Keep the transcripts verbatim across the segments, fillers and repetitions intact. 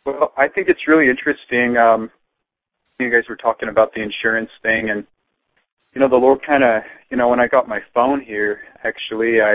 Well, I think it's really interesting. Um, you guys were talking about the insurance thing, and you know, the Lord kind of, you know, when I got my phone here, actually, I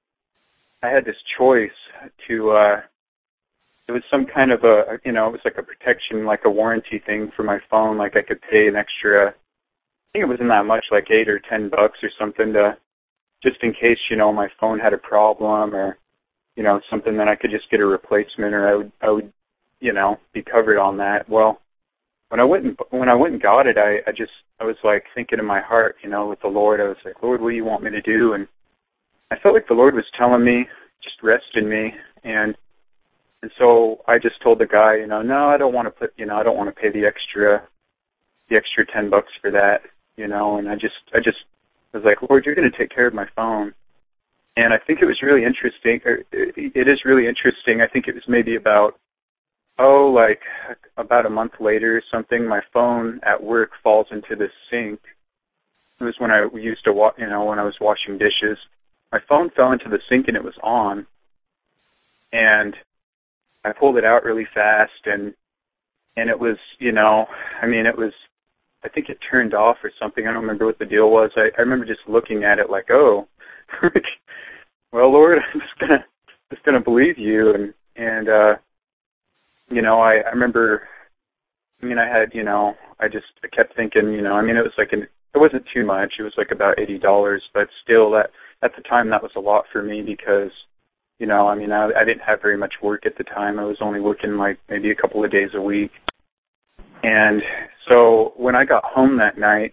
I had this choice to. Uh, it was some kind of a, you know, it was like a protection, like a warranty thing for my phone. Like I could pay an extra. I think it wasn't that much, like eight or ten bucks or something, to just in case, you know, my phone had a problem or, you know, something, that I could just get a replacement, or I would, I would, you know, be covered on that. Well, when I went and when I went and got it, I, I just I was like thinking in my heart, you know, with the Lord, I was like, Lord, what do you want me to do? And I felt like the Lord was telling me, just rest in me, and and so I just told the guy, you know, no, I don't want to put, you know, I don't want to pay the extra, the extra ten bucks for that, you know, and I just I just was like, Lord, you're going to take care of my phone. And I think it was really interesting. Or it is really interesting. I think it was maybe about, oh, like about a month later or something, my phone at work falls into the sink. It was when I used to, wa- you know, when I was washing dishes. My phone fell into the sink and it was on. And I pulled it out really fast, and and it was, you know, I mean, it was, I think it turned off or something. I don't remember what the deal was. I, I remember just looking at it like, oh, well, Lord, I'm just gonna just gonna believe you, and and uh, you know, I, I remember. I mean, I had, you know, I just I kept thinking, you know, I mean, it was like an, it wasn't too much. It was like about eighty dollars, but still, that at the time that was a lot for me because, you know, I mean, I, I didn't have very much work at the time. I was only working like maybe a couple of days a week, and so when I got home that night,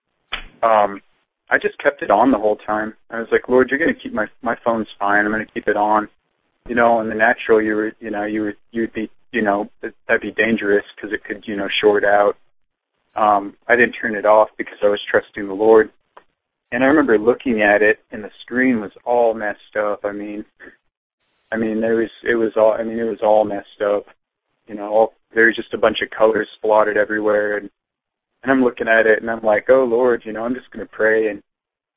um, I just kept it on the whole time. I was like, Lord, you're going to keep my my phone's fine. I'm going to keep it on, you know. And the natural, you were, you know, you would you'd be, you know, that'd be dangerous because it could, you know, short out. Um, I didn't turn it off because I was trusting the Lord. And I remember looking at it, and the screen was all messed up. I mean, I mean, there was it was all. I mean, it was all messed up. You know, all, there was just a bunch of colors splotted everywhere, and and I'm looking at it, and I'm like, oh Lord, you know, I'm just going to pray, and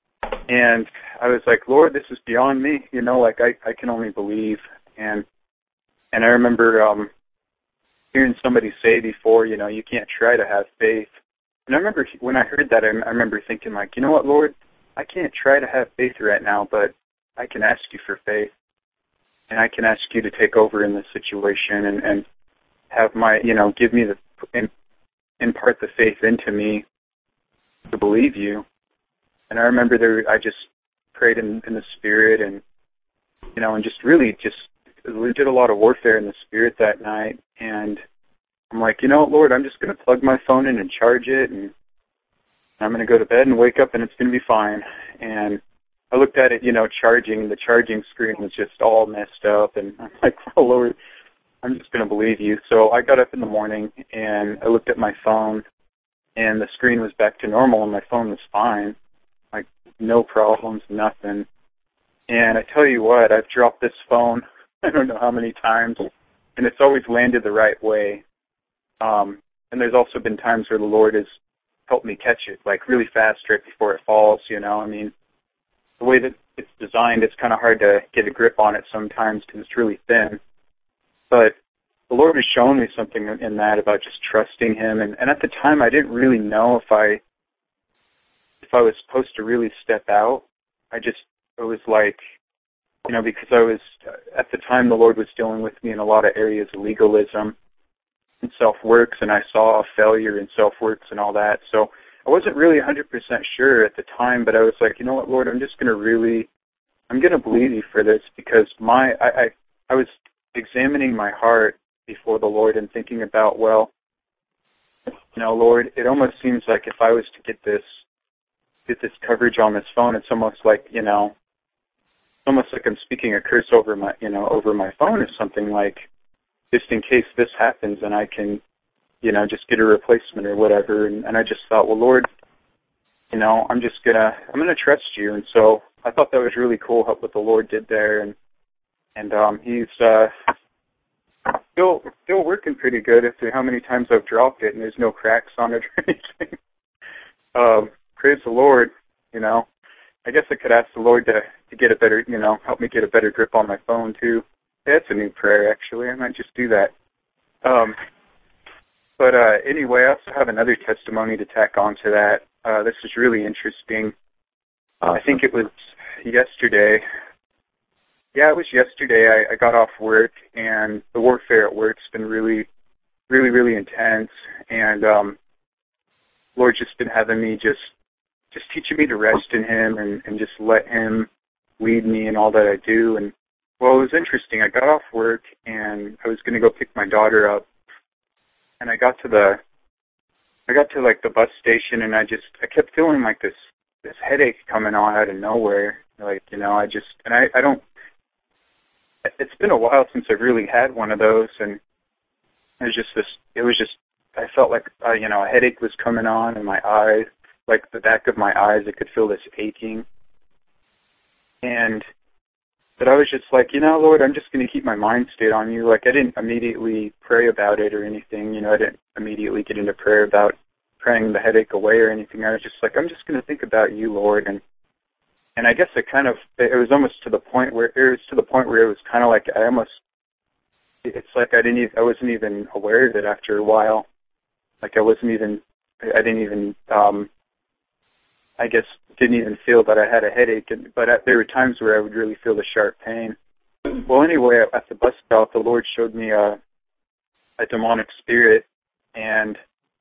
and I was like, Lord, this is beyond me. You know, like I I can only believe, and and I remember um, hearing somebody say before, you know, you can't try to have faith. And I remember when I heard that, I, I remember thinking, like, you know what, Lord, I can't try to have faith right now, but I can ask you for faith, and I can ask you to take over in this situation and, and have my, you know, give me the, in, impart the faith into me to believe you. And I remember there, I just prayed in, in the Spirit, and, you know, and just really just, we did a lot of warfare in the Spirit that night, and I'm like, you know what, Lord, I'm just going to plug my phone in and charge it, and I'm going to go to bed and wake up, and it's going to be fine. And I looked at it, you know, charging, and the charging screen was just all messed up, and I'm like, oh, Lord, I'm just going to believe you. So I got up in the morning, and I looked at my phone, and the screen was back to normal, and my phone was fine, like no problems, nothing. And I tell you what, I've dropped this phone I don't know how many times, and it's always landed the right way. Um, and there's also been times where the Lord has helped me catch it, like really fast right before it falls, you know. I mean, the way that it's designed, it's kind of hard to get a grip on it sometimes because it's really thin. But the Lord has shown me something in that about just trusting Him. And, and at the time, I didn't really know if I if I was supposed to really step out. I just, it was like, you know, because I was, at the time, the Lord was dealing with me in a lot of areas of legalism and self-works, and I saw failure in self-works and all that. So I wasn't really one hundred percent sure at the time, but I was like, you know what, Lord, I'm just going to really, I'm going to believe you for this, because my, I, I, I was examining my heart before the Lord and thinking about, well, you know, Lord, it almost seems like if I was to get this, get this coverage on this phone, it's almost like, you know, it's almost like I'm speaking a curse over my, you know, over my phone or something, like, just in case this happens and I can, you know, just get a replacement or whatever. And, and I just thought, well, Lord, you know, I'm just gonna, I'm gonna trust you. And so I thought that was really cool what the Lord did there. And, and, um, he's, uh, still, still working pretty good after how many times I've dropped it and there's no cracks on it or anything. um, praise the Lord, you know. I guess I could ask the Lord to, to get a better, you know, help me get a better grip on my phone too. That's a new prayer, actually. I might just do that. um, but uh, anyway, I also have another testimony to tack on to that. Uh, this is really interesting. Awesome. I think it was yesterday. Yeah, it was yesterday. I, I got off work, and the warfare at work's been really, really, really intense. And um, Lord's just been having me just, just teaching me to rest in Him and, and just let Him lead me in all that I do. And well, it was interesting. I got off work, and I was going to go pick my daughter up, and I got to the, I got to like the bus station, and I just, I kept feeling like this, this headache coming on out of nowhere. Like, you know, I just, and I, I don't. It's been a while since I've really had one of those, and it was just this, it was just, I felt like, uh, you know, a headache was coming on in my eyes, like the back of my eyes, I could feel this aching. And, but I was just like, you know, Lord, I'm just going to keep my mind stayed on you. Like, I didn't immediately pray about it or anything, you know, I didn't immediately get into prayer about praying the headache away or anything. I was just like, I'm just going to think about you, Lord, and And I guess it kind of, it was almost to the point where, it was to the point where it was kind of like, I almost, it's like I didn't even, I wasn't even aware of it after a while. Like I wasn't even, I didn't even, um, I guess, didn't even feel that I had a headache. And, but at, there were times where I would really feel the sharp pain. Well, anyway, at the bus stop, the Lord showed me a, a demonic spirit, and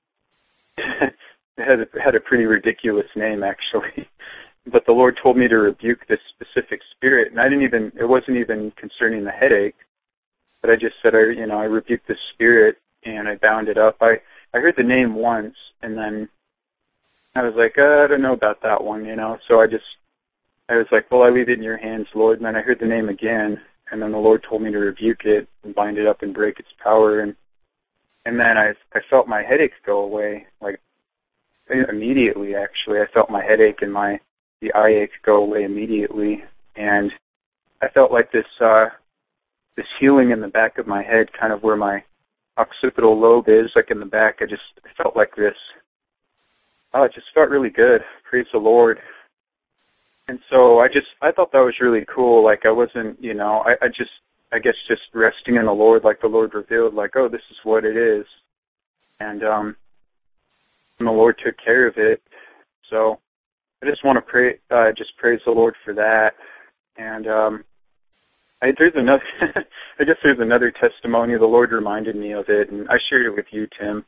it had a, had a pretty ridiculous name, actually. But the Lord told me to rebuke this specific spirit, and I didn't even, it wasn't even concerning the headache, but I just said, I, you know, I rebuked this spirit, and I bound it up. I, I heard the name once, and then I was like, uh, I don't know about that one, you know, so I just, I was like, well, I leave it in your hands, Lord, and then I heard the name again, and then the Lord told me to rebuke it and bind it up and break its power, and and then I, I felt my headache go away, like, immediately, actually. I felt my headache and my the eye ache go away immediately, and I felt like this uh, this healing in the back of my head, kind of where my occipital lobe is, like in the back. I just felt like this. Oh, it just felt really good. Praise the Lord. And so I just, I thought that was really cool. Like I wasn't, you know, I, I just, I guess just resting in the Lord, like the Lord revealed, like, oh, this is what it is. And um, and the Lord took care of it. So I just want to pray, uh, just praise the Lord for that. And um, I, there's another, I guess there's another testimony. The Lord reminded me of it, and I shared it with you, Tim.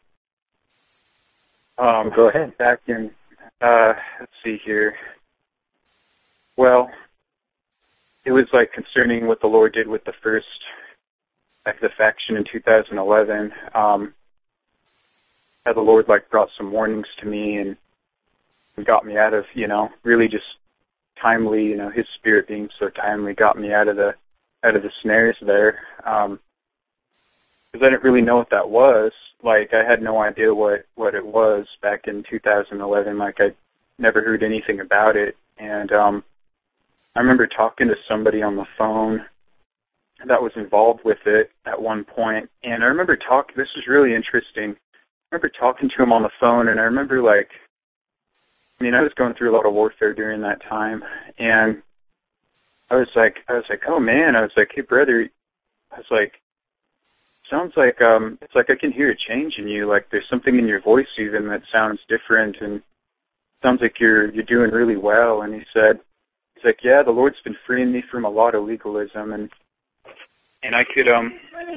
Um, Go ahead. Back in, uh, let's see here. Well, it was like concerning what the Lord did with the first, like the faction in two thousand eleven. Um, how the Lord like brought some warnings to me and got me out of, you know, really just timely, you know, His Spirit being so timely got me out of the out of the snares there. Um, because I didn't really know what that was. Like I had no idea what what it was back in two thousand eleven. Like I never heard anything about it, and um, I remember talking to somebody on the phone that was involved with it at one point, and I remember talking. This was really interesting. I remember talking to him on the phone, and I remember like, I mean, I was going through a lot of warfare during that time, and I was like, I was like, oh man, I was like, hey brother, I was like, sounds like um, it's like I can hear a change in you. Like there's something in your voice even that sounds different, and sounds like you're you're doing really well. And he said, he's like, yeah, the Lord's been freeing me from a lot of legalism, and and I could um,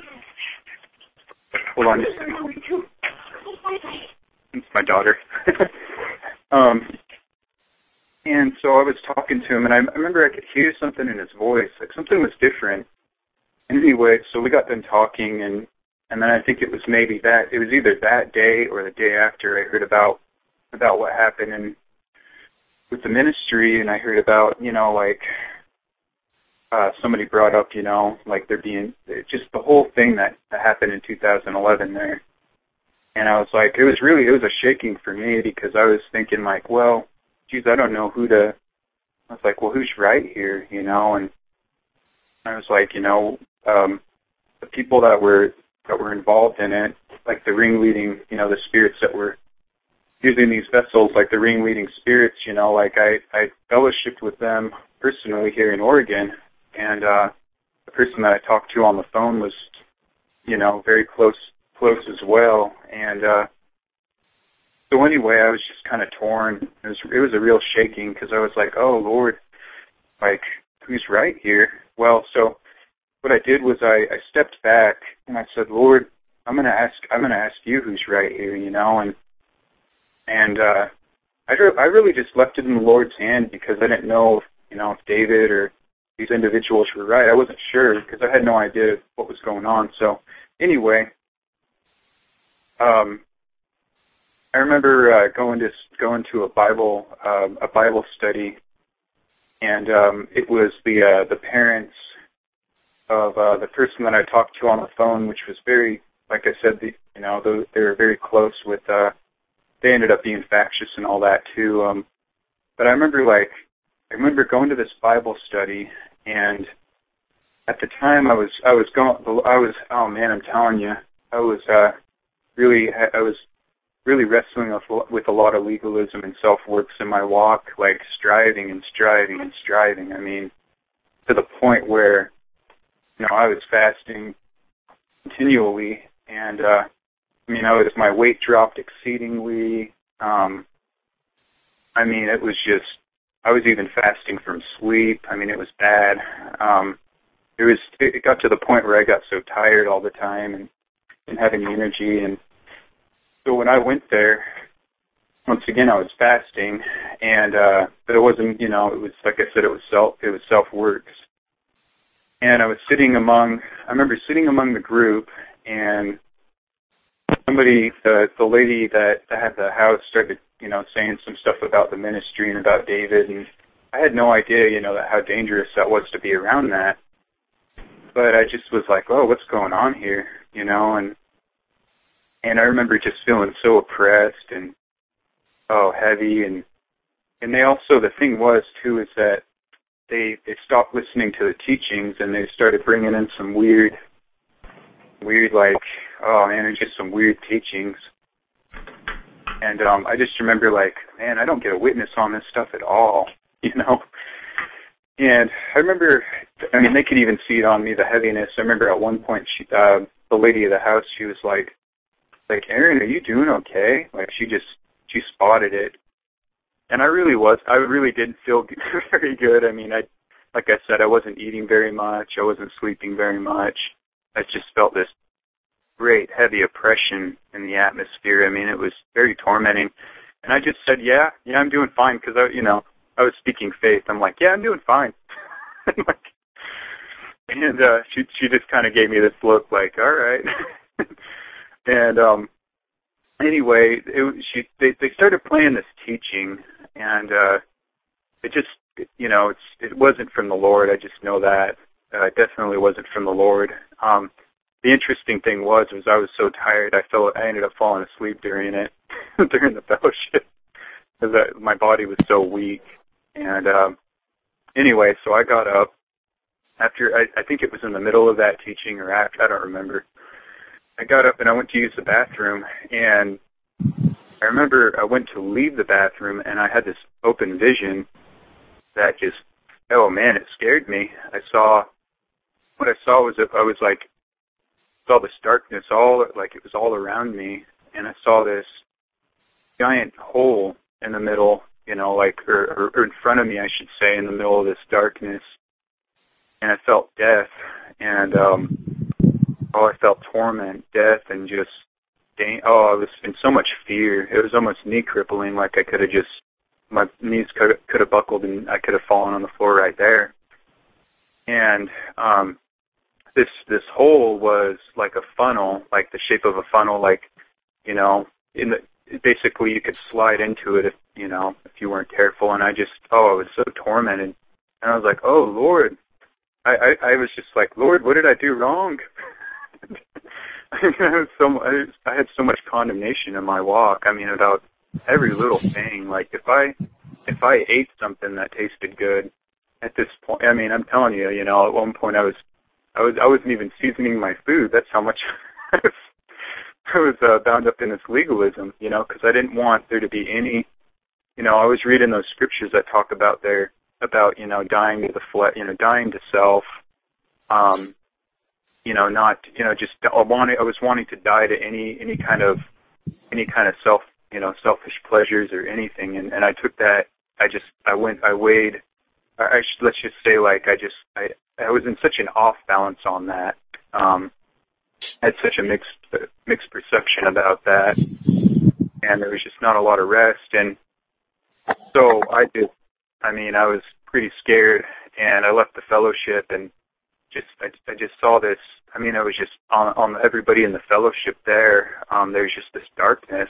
hold on. It's my daughter. um, and so I was talking to him, and I, I remember I could hear something in his voice, like something was different. Anyway, so we got done talking, and and then I think it was maybe that, it was either that day or the day after I heard about about what happened in, with the ministry, and I heard about, you know, like, uh, somebody brought up, you know, like there being, just the whole thing that, that happened in two thousand eleven there. And I was like, it was really, it was a shaking for me because I was thinking like, well, geez, I don't know who to, I was like, well, who's right here, you know, and I was like, you know, um, the people that were, that were involved in it, like the ringleading, you know, the spirits that were using these vessels, like the ringleading spirits, you know, like I, I fellowshiped with them personally here in Oregon, and uh, the person that I talked to on the phone was, you know, very close close as well. And uh, so anyway, I was just kind of torn. It was it was a real shaking because I was like, oh Lord, like who's right here? Well, so what I did was I, I stepped back and I said, Lord, I'm gonna ask I'm gonna ask you who's right here, you know, and and uh, I I really just left it in the Lord's hand because I didn't know, if, you know, if David or these individuals were right. I wasn't sure because I had no idea what was going on. So anyway, um, I remember uh, going to going to a Bible um, a Bible study, and um, it was the uh, the parents of uh, the person that I talked to on the phone, which was very, like I said, the, you know, they, they were very close with. Uh, they ended up being factious and all that too. Um, but I remember like. I remember going to this Bible study, and at the time I was I was going I was oh man I'm telling you I was uh, really I was really wrestling with, with a lot of legalism and self-works in my walk, like striving and striving and striving. I mean, to the point where you know I was fasting continually, and uh, I mean I was my weight dropped exceedingly. Um, I mean it was just. I was even fasting from sleep. I mean, it was bad. Um, it was. It got to the point where I got so tired all the time and didn't have any energy. And so when I went there, once again, I was fasting, and uh, but it wasn't. You know, it was like I said, it was self. It was self works. And I was sitting among. I remember sitting among the group, and somebody, the the lady that, that had the house, started. You know, saying some stuff about the ministry and about David, and I had no idea, you know, that how dangerous that was to be around that. But I just was like, oh, what's going on here, you know, and and I remember just feeling so oppressed and oh, heavy, and and they also, the thing was too, is that they they stopped listening to the teachings and they started bringing in some weird, weird like, oh man, it's just some weird teachings. And um, I just remember, like, man, I don't get a witness on this stuff at all, you know. And I remember, I mean, they could even see it on me, the heaviness. I remember at one point, she, uh, the lady of the house, she was like, like, Aaron, are you doing okay? Like, she just, she spotted it. And I really was, I really didn't feel very good. I mean, I, like I said, I wasn't eating very much. I wasn't sleeping very much. I just felt this great heavy oppression in the atmosphere. I mean, it was very tormenting. And I just said, yeah, yeah, I'm doing fine because, I, you know, I was speaking faith. I'm like, yeah, I'm doing fine. and like, and uh, she she just kind of gave me this look like, all right. and um, anyway, it, she they, they started playing this teaching, and uh, it just, you know, it's it wasn't from the Lord. I just know that. Uh, it definitely wasn't from the Lord. Um The interesting thing was, was I was so tired, I felt I ended up falling asleep during it, during the fellowship, because my body was so weak. And um, anyway, so I got up after, I, I think it was in the middle of that teaching or after, I don't remember. I got up and I went to use the bathroom, and I remember I went to leave the bathroom, and I had this open vision that just, oh man, it scared me. I saw, what I saw was, I was like, saw this darkness all, like it was all around me, and I saw this giant hole in the middle, you know, like, or, or, or in front of me, I should say, in the middle of this darkness, and I felt death, and, um, oh, I felt torment, death, and just, oh, I was in so much fear. It was almost knee crippling, like I could have just, my knees could could have buckled, and I could have fallen on the floor right there. And, um, This this hole was like a funnel, like the shape of a funnel, like, you know, in the basically you could slide into it if, you know, if you weren't careful. And I just, oh, I was so tormented. And I was like, oh, Lord. I, I, I was just like, Lord, what did I do wrong? I, mean, I, was so, I, was, I had so much condemnation in my walk. I mean, about every little thing. Like if I if I ate something that tasted good at this point, I mean, I'm telling you, you know, at one point I was, I was I wasn't even seasoning my food. That's how much I was, I was uh, bound up in this legalism, you know, because I didn't want there to be any, you know, I was reading those scriptures that talk about there, about, you know, dying to the flesh, you know, dying to self, um, you know, not, you know, just I wanted, I was wanting to die to any, any kind of, any kind of self, you know, selfish pleasures or anything. And, and I took that, I just, I went, I weighed, I, I should, let's just say like, I just, I, I was in such an off balance on that. Um, I had such a mixed, mixed perception about that. And there was just not a lot of rest. And so I did, I mean, I was pretty scared, and I left the fellowship, and just, I, I just saw this, I mean, I was just on, on everybody in the fellowship there, um, there was just this darkness.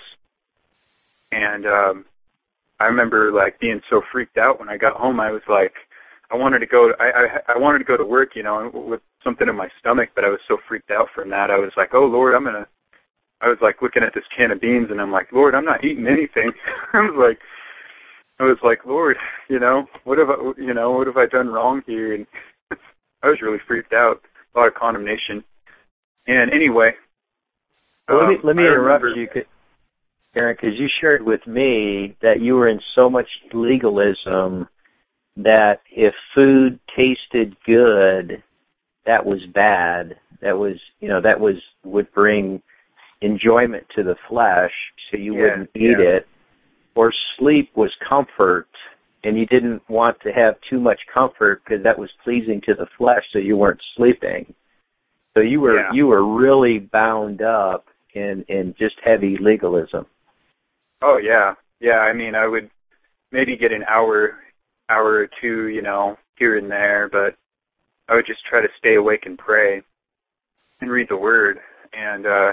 And, um, I remember like being so freaked out when I got home. I was like, I wanted to go, to, I, I, I wanted to go to work, you know, with something in my stomach, but I was so freaked out from that. I was like, oh Lord, I'm going to, I was like looking at this can of beans, and I'm like, Lord, I'm not eating anything. I was like, I was like, Lord, you know, what have I, you know, what have I done wrong here? And I was really freaked out, a lot of condemnation. And anyway, well, let me um, let me I interrupt remember, you, Aaron, because you shared with me that you were in so much legalism that if food tasted good, that was bad. That was, you know, that was would bring enjoyment to the flesh, so you yeah, wouldn't eat yeah. it. Or sleep was comfort, and you didn't want to have too much comfort because that was pleasing to the flesh, so you weren't sleeping. So you were Yeah. you were really bound up in, in just heavy legalism. Oh yeah, yeah. I mean, I would maybe get an hour, hour or two, you know, here and there, but I would just try to stay awake and pray and read the Word. And uh,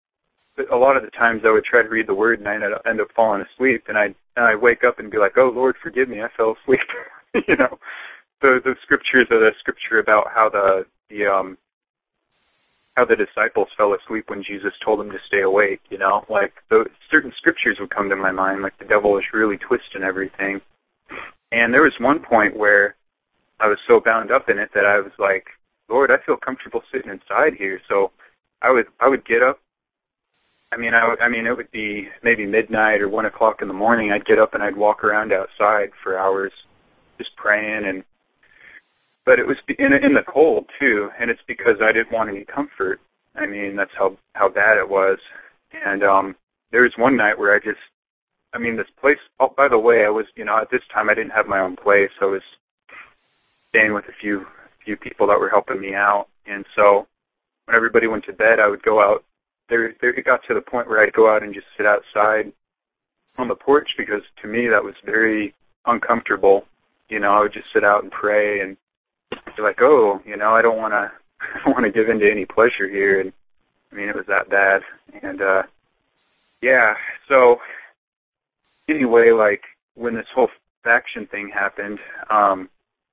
a lot of the times I would try to read the Word and I would end up falling asleep, and I'd, and I'd wake up and be like, oh, Lord, forgive me, I fell asleep. you know, the the scriptures are the scripture about how the, the um how the disciples fell asleep when Jesus told them to stay awake, you know, like the certain scriptures would come to my mind, like the devil is really twisting everything. And there was one point where I was so bound up in it that I was like, Lord, I feel comfortable sitting inside here. So I would I would get up. I mean, I, I mean, it would be maybe midnight or one o'clock in the morning. I'd get up and I'd walk around outside for hours, just praying. And but it was in in the cold too, and it's because I didn't want any comfort. I mean, that's how how bad it was. And um, there was one night where I just, I mean, this place. Oh, by the way, I was, you know, at this time I didn't have my own place. I was staying with a few few people that were helping me out, and so when everybody went to bed, I would go out. There, there, it got to the point where I'd go out and just sit outside on the porch because to me that was very uncomfortable. You know, I would just sit out and pray and be like, oh, you know, I don't want to, I don't want to give in to any pleasure here. And I mean, it was that bad. And uh, yeah, so anyway, like when this whole faction thing happened, um,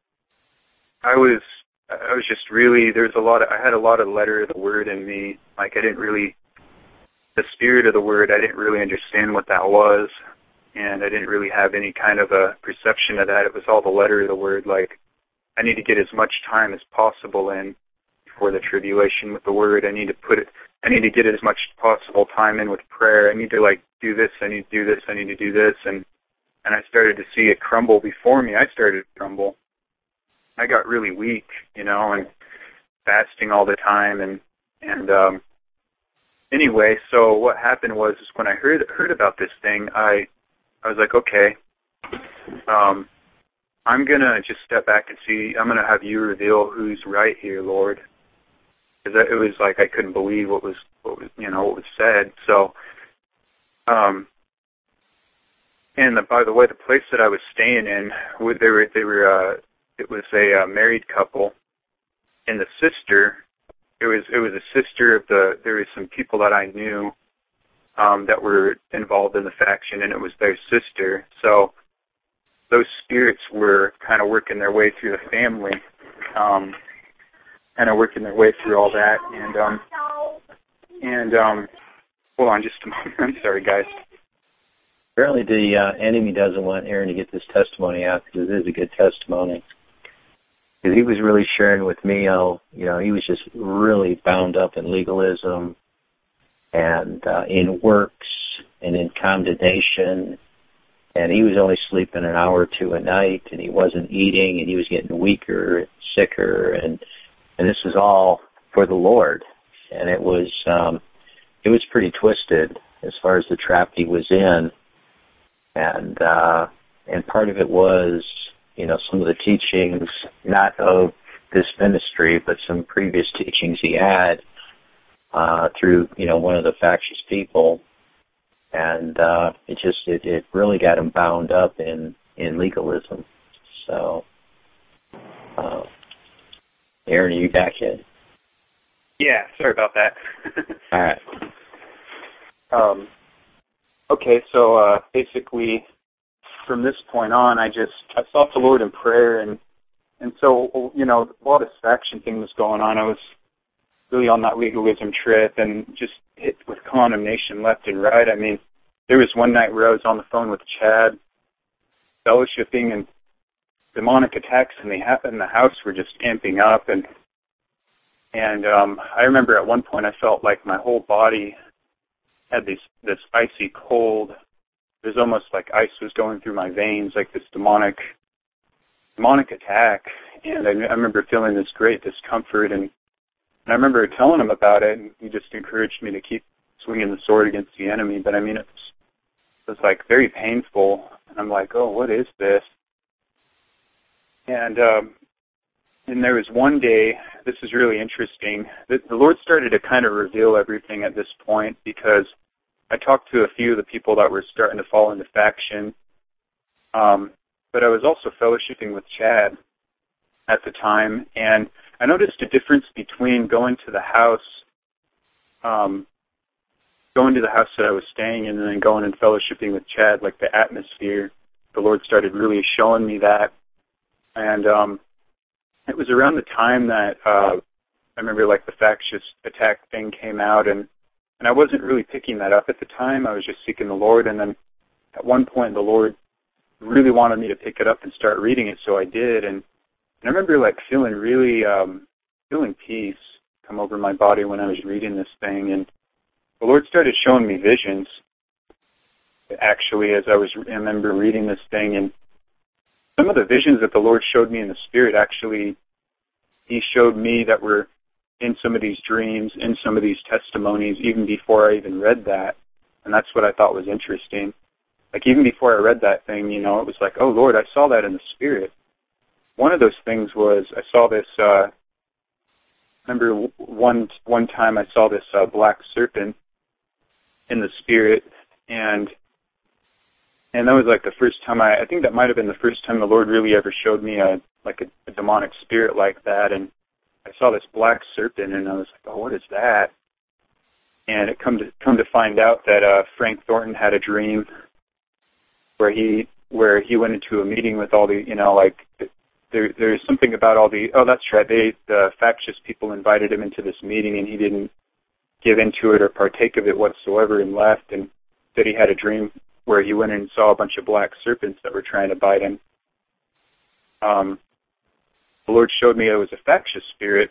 I was, I was just really, there's a lot of, I had a lot of letter of the Word in me. Like I didn't really, the spirit of the Word, I didn't really understand what that was, and I didn't really have any kind of a perception of that. It was all the letter of the Word. Like, I need to get as much time as possible in before the tribulation with the Word. I need to put it, I need to get as much possible time in with prayer. I need to, like, do this, I need to do this, I need to do this, and, and I started to see it crumble before me. I started to crumble. I got really weak, you know, and fasting all the time, and, and, um, anyway, so what happened was is when I heard heard about this thing, I I was like, okay, um, I'm gonna just step back and see. I'm gonna have you reveal who's right here, Lord, because it was like I couldn't believe what was what was you know what was said. So, um, and the, by the way, the place that I was staying in, they were they were uh, it was a uh, married couple, and the sister. It was it was a sister of the. There was some people that I knew um, that were involved in the faction, and it was their sister. So those spirits were kind of working their way through the family, um, kind of working their way through all that. And um, and um, hold on just a moment. I'm sorry, guys. Apparently, the uh, enemy doesn't want Aaron to get this testimony out because it is a good testimony. Because he was really sharing with me how, you know, he was just really bound up in legalism and uh, in works and in condemnation. And he was only sleeping an hour or two a night, and he wasn't eating, and he was getting weaker and sicker. And, and this was all for the Lord, and it was um, it was pretty twisted as far as the trap he was in, and uh, and part of it was, you know, some of the teachings, not of this ministry, but some previous teachings he had uh, through, you know, one of the factious people, and uh, it just it, it really got him bound up in in legalism. So, uh, Aaron, are you back yet? Yeah, sorry about that. All right. Um, okay, so uh, basically, from this point on, I just I sought the Lord in prayer, and and so you know, while this faction thing was going on, I was really on that legalism trip and just hit with condemnation left and right. I mean, there was one night where I was on the phone with Chad, fellowshipping, and demonic attacks in the in the house were just amping up, and and um, I remember at one point I felt like my whole body had this this icy cold. It was almost like ice was going through my veins, like this demonic demonic attack. And I, I remember feeling this great discomfort, and, and I remember telling him about it, and he just encouraged me to keep swinging the sword against the enemy. But I mean, it was, it was like very painful, and I'm like, oh, what is this? And um, and there was one day, this is really interesting, the, the Lord started to kind of reveal everything at this point, because I talked to a few of the people that were starting to fall into faction, um, but I was also fellowshipping with Chad at the time, and I noticed a difference between going to the house, um, going to the house that I was staying in, and then going and fellowshipping with Chad, like the atmosphere. The Lord started really showing me that, and um, it was around the time that uh, I remember, like, the factious attack thing came out, and And I wasn't really picking that up at the time. I was just seeking the Lord. And then at one point, the Lord really wanted me to pick it up and start reading it, so I did. And, and I remember, like, feeling really, um, feeling peace come over my body when I was reading this thing. And the Lord started showing me visions, actually, as I was, I remember reading this thing. And some of the visions that the Lord showed me in the Spirit, actually, He showed me that were in some of these dreams, in some of these testimonies, even before I even read that. And that's what I thought was interesting. Like, even before I read that thing, you know, it was like, oh, Lord, I saw that in the Spirit. One of those things was, I saw this, uh, remember one one time I saw this uh, black serpent in the Spirit, and and that was like the first time I, I think that might have been the first time the Lord really ever showed me a, like a, a demonic spirit like that. And I saw this black serpent, and I was like, oh, what is that? And it come to come to find out that uh, Frank Thornton had a dream where he where he went into a meeting with all the, you know, like, there there's something about all the, oh, that's right, they, the factious people invited him into this meeting, and he didn't give into it or partake of it whatsoever and left, and that he had a dream where he went and saw a bunch of black serpents that were trying to bite him. Um, the Lord showed me it was a factious spirit,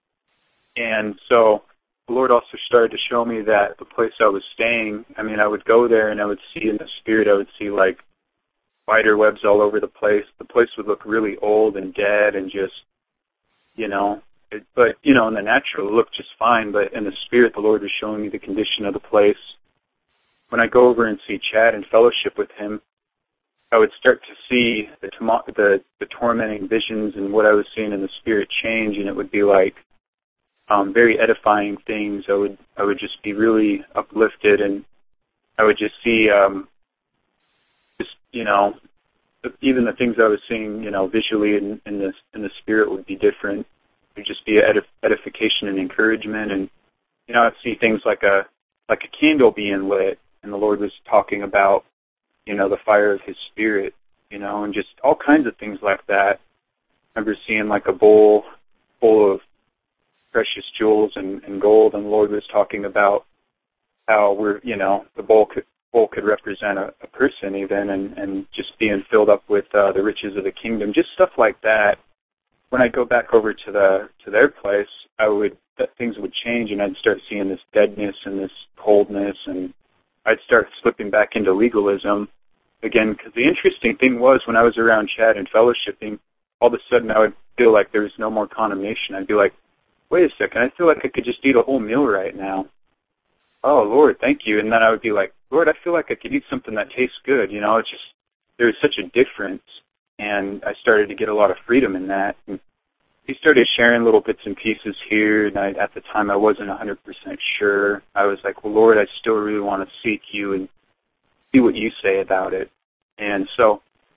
and so the Lord also started to show me that the place I was staying, I mean, I would go there and I would see in the Spirit, I would see like spider webs all over the place. The place would look really old and dead and just, you know, it, but, you know, in the natural it looked just fine, but in the Spirit, the Lord was showing me the condition of the place. When I go over and see Chad and fellowship with him, I would start to see the, the, the tormenting visions and what I was seeing in the Spirit change, and it would be like, Um, very edifying things. I would I would just be really uplifted, and I would just see, um, just you know, even the things I was seeing, you know, visually in, in the in the Spirit would be different. It would just be edif- edification and encouragement, and you know, I'd see things like a like a candle being lit, and the Lord was talking about, you know, the fire of His Spirit, you know, and just all kinds of things like that. I remember seeing like a bowl full of precious jewels and, and gold, and the Lord was talking about how we're, you know, the bowl could bowl could represent a, a person even, and, and just being filled up with uh, the riches of the kingdom, just stuff like that. When I go back over to the to their place, I would that things would change, and I'd start seeing this deadness and this coldness, and I'd start slipping back into legalism again. Because the interesting thing was, when I was around Chad and fellowshipping, all of a sudden I would feel like there was no more condemnation. I'd be like, wait a second, I feel like I could just eat a whole meal right now. Oh, Lord, thank you. And then I would be like, Lord, I feel like I could eat something that tastes good. You know, it's just, there's such a difference. And I started to get a lot of freedom in that. And he started sharing little bits and pieces here. And I, at the time, I wasn't one hundred percent sure. I was like, well, Lord, I still really want to seek you and see what you say about it. And so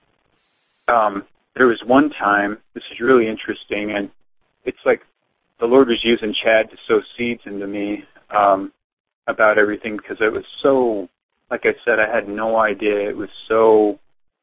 um, there was one time, this is really interesting, and it's like the Lord was using Chad to sow seeds into me um, about everything, because it was so, like I said, I had no idea. It was so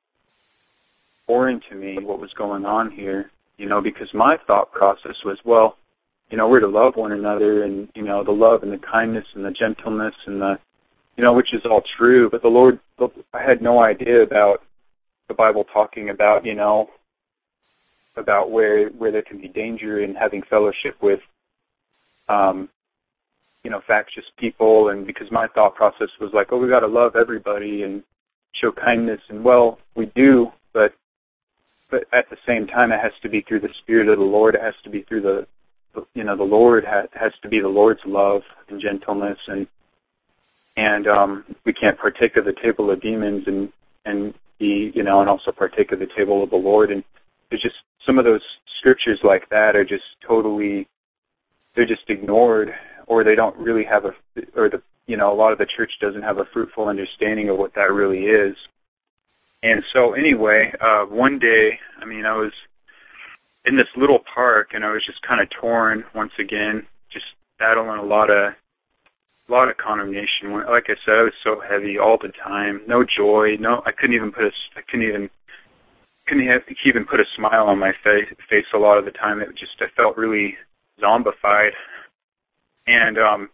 foreign to me what was going on here, you know, because my thought process was, well, you know, we're to love one another, and, you know, the love and the kindness and the gentleness and the, you know, which is all true, but the Lord, I had no idea about the Bible talking about, you know, about where where there can be danger in having fellowship with, um, you know, factious people, and because my thought process was like, oh, we got to love everybody and show kindness, and well, we do, but but at the same time, it has to be through the Spirit of the Lord. It has to be through the, you know, the Lord ha- has to be the Lord's love and gentleness, and and um, we can't partake of the table of demons and and be, you know, and also partake of the table of the Lord. And it's just some of those scriptures like that are just totally, they're just ignored, or they don't really have a, or the, you know, a lot of the church doesn't have a fruitful understanding of what that really is. And so anyway, uh, one day, I mean, I was in this little park, and I was just kind of torn once again, just battling a lot of, a lot of condemnation. Like I said, I was so heavy all the time, no joy, no, I couldn't even put a, I couldn't even, couldn't even put a smile on my face, face a lot of the time. It just, I felt really zombified. And, um,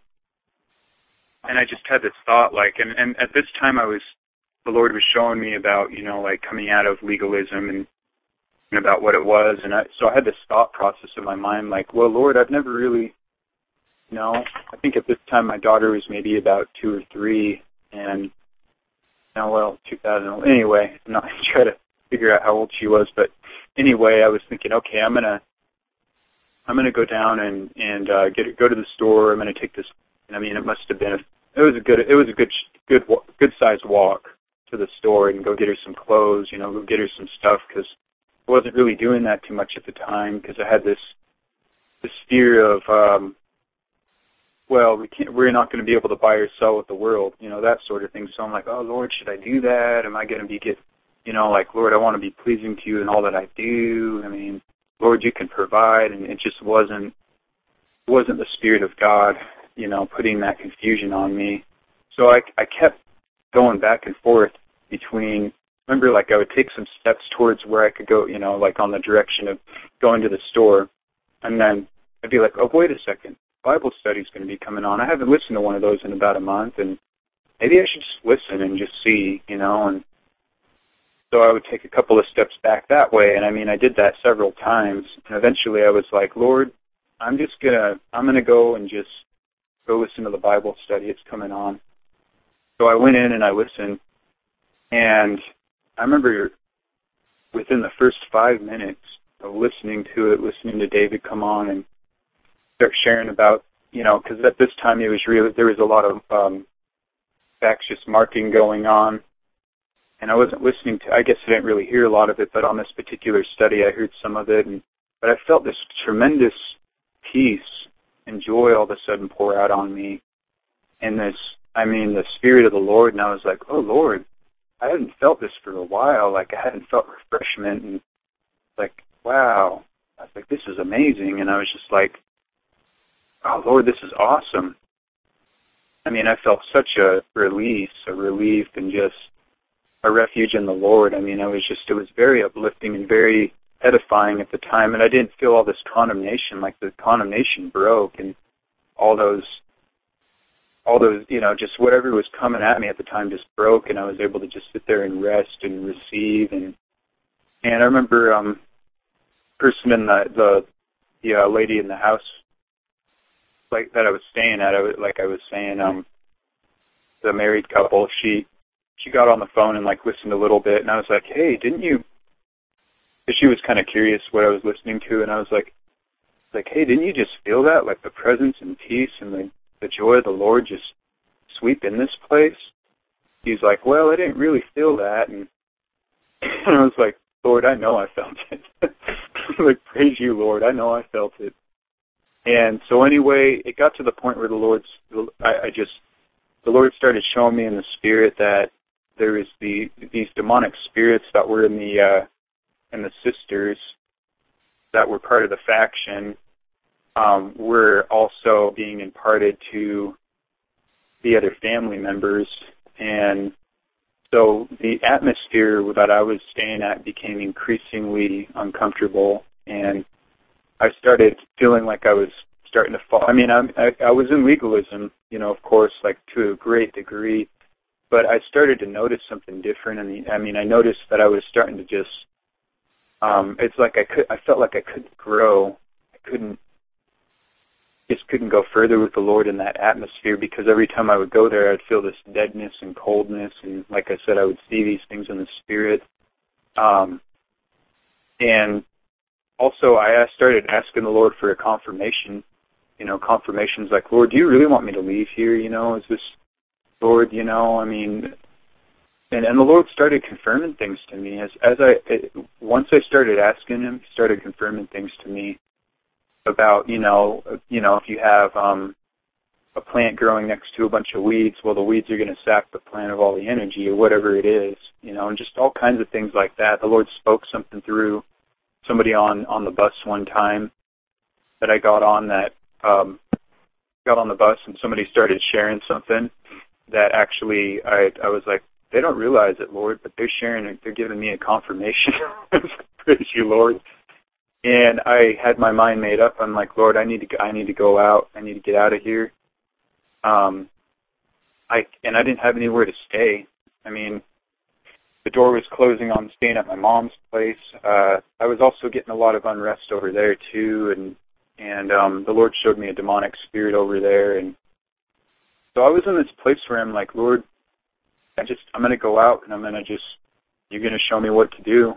and I just had this thought, like, and, and at this time I was, the Lord was showing me about, you know, like coming out of legalism and, and about what it was. And I, so I had this thought process in my mind, like, well, Lord, I've never really, you know, I think at this time my daughter was maybe about two or three, and, now, well, two thousand, anyway, I'm not trying to figure out how old she was, but anyway, I was thinking, okay, I'm gonna, I'm gonna go down and and uh, get go to the store. I'm gonna take this. I mean, it must have been, a, it was a good, it was a good, good, good sized walk to the store and go get her some clothes, you know, go get her some stuff, because I wasn't really doing that too much at the time, because I had this, this fear of, um, well, we can't, we're not going to be able to buy or sell with the world, you know, that sort of thing. So I'm like, oh, Lord, should I do that? Am I going to be get, you know, like, Lord, I want to be pleasing to you in all that I do. I mean, Lord, you can provide. And it just wasn't, it wasn't the Spirit of God, you know, putting that confusion on me. So I, I kept going back and forth between, remember, like I would take some steps towards where I could go, you know, like on the direction of going to the store. And then I'd be like, oh, wait a second. Bible study's going to be coming on. I haven't listened to one of those in about a month, and maybe I should just listen and just see, you know. And so I would take a couple of steps back that way, and I mean, I did that several times. And eventually, I was like, Lord, I'm just gonna, I'm gonna go and just go listen to the Bible study. It's coming on. So I went in and I listened, and I remember within the first five minutes of listening to it, listening to David come on and start sharing about, you know, because at this time it was really, there was a lot of um, factious marking going on, and I wasn't listening to, I guess I didn't really hear a lot of it, but on this particular study I heard some of it, and but I felt this tremendous peace and joy all of a sudden pour out on me, and this, I mean, the Spirit of the Lord, and I was like, oh, Lord, I hadn't felt this for a while, like I hadn't felt refreshment, and like, wow, I was like, this is amazing, and I was just like, oh, Lord, this is awesome. I mean, I felt such a release, a relief, and just a refuge in the Lord. I mean, I was just, it was very uplifting and very edifying at the time, and I didn't feel all this condemnation, like the condemnation broke, and all those, all those, you know, just whatever was coming at me at the time just broke, and I was able to just sit there and rest and receive. And and I remember um, person in the, the, the uh, lady in the house, like that I was staying at, I was, like I was saying, um, the married couple, she she got on the phone and like listened a little bit, and I was like, hey, didn't you? She was kind of curious what I was listening to, and I was like, like, hey, didn't you just feel that? Like the presence and peace and the, the joy of the Lord just sweep in this place? He's like, well, I didn't really feel that. And, and I was like, Lord, I know I felt it. Like, praise you, Lord. I know I felt it. And so anyway, it got to the point where the Lord's, I, I just, the Lord started showing me in the spirit that there was the, these demonic spirits that were in the, uh, in the sisters that were part of the faction, um, were also being imparted to the other family members. And so the atmosphere that I was staying at became increasingly uncomfortable, and I started feeling like I was starting to fall. I mean, I, I, I was in legalism, you know, of course, like to a great degree, but I started to notice something different. And I mean, I noticed that I was starting to just, um, it's like I could, I felt like I couldn't grow. I couldn't, just couldn't go further with the Lord in that atmosphere, because every time I would go there, I'd feel this deadness and coldness. And like I said, I would see these things in the spirit. Um, and also I started asking the Lord for a confirmation, you know, confirmations like, Lord, do you really want me to leave here? You know, is this, Lord, you know, I mean, and, and the Lord started confirming things to me as, as I, it, once I started asking him, he started confirming things to me about, you know, you know, if you have um, a plant growing next to a bunch of weeds, well, the weeds are going to sap the plant of all the energy or whatever it is, you know, and just all kinds of things like that. The Lord spoke something through somebody on, on the bus one time that I got on that, um, got on the bus and somebody started sharing something that actually I, I was like, they don't realize it, Lord, but they're sharing it. They're giving me a confirmation. Praise you, Lord. And I had my mind made up. I'm like, Lord, I need to, I need to go out. I need to get out of here. Um, I and I didn't have anywhere to stay. I mean, the door was closing on staying at my mom's place. Uh, I was also getting a lot of unrest over there too, and and um, the Lord showed me a demonic spirit over there, and so I was in this place where I'm like, Lord, I just I'm gonna go out and I'm gonna just you're gonna show me what to do.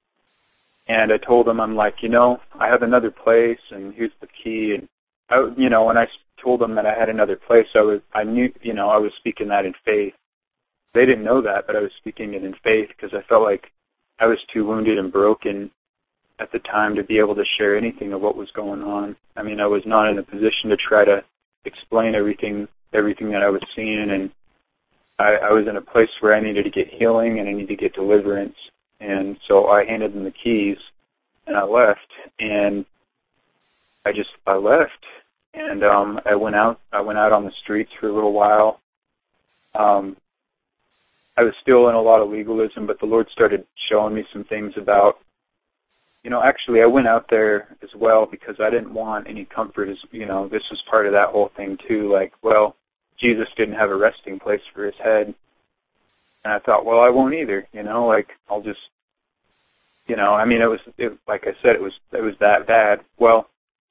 And I told him, I'm like, you know, I have another place, and here's the key. And I, you know, when I told them that I had another place, I was, I knew, you know, I was speaking that in faith. They didn't know that, but I was speaking it in faith because I felt like I was too wounded and broken at the time to be able to share anything of what was going on. I mean, I was not in a position to try to explain everything, everything that I was seeing, and I, I was in a place where I needed to get healing and I needed to get deliverance. And so I handed them the keys, and I left, and I just, I left, and um, I went out, I went out on the streets for a little while. Um, I was still in a lot of legalism, but the Lord started showing me some things about, you know, actually I went out there as well because I didn't want any comfort, as, you know, this was part of that whole thing too, like, well, Jesus didn't have a resting place for his head. And I thought, well, I won't either, you know, like, I'll just, you know, I mean, it was, it, like I said, it was, it was that bad. Well,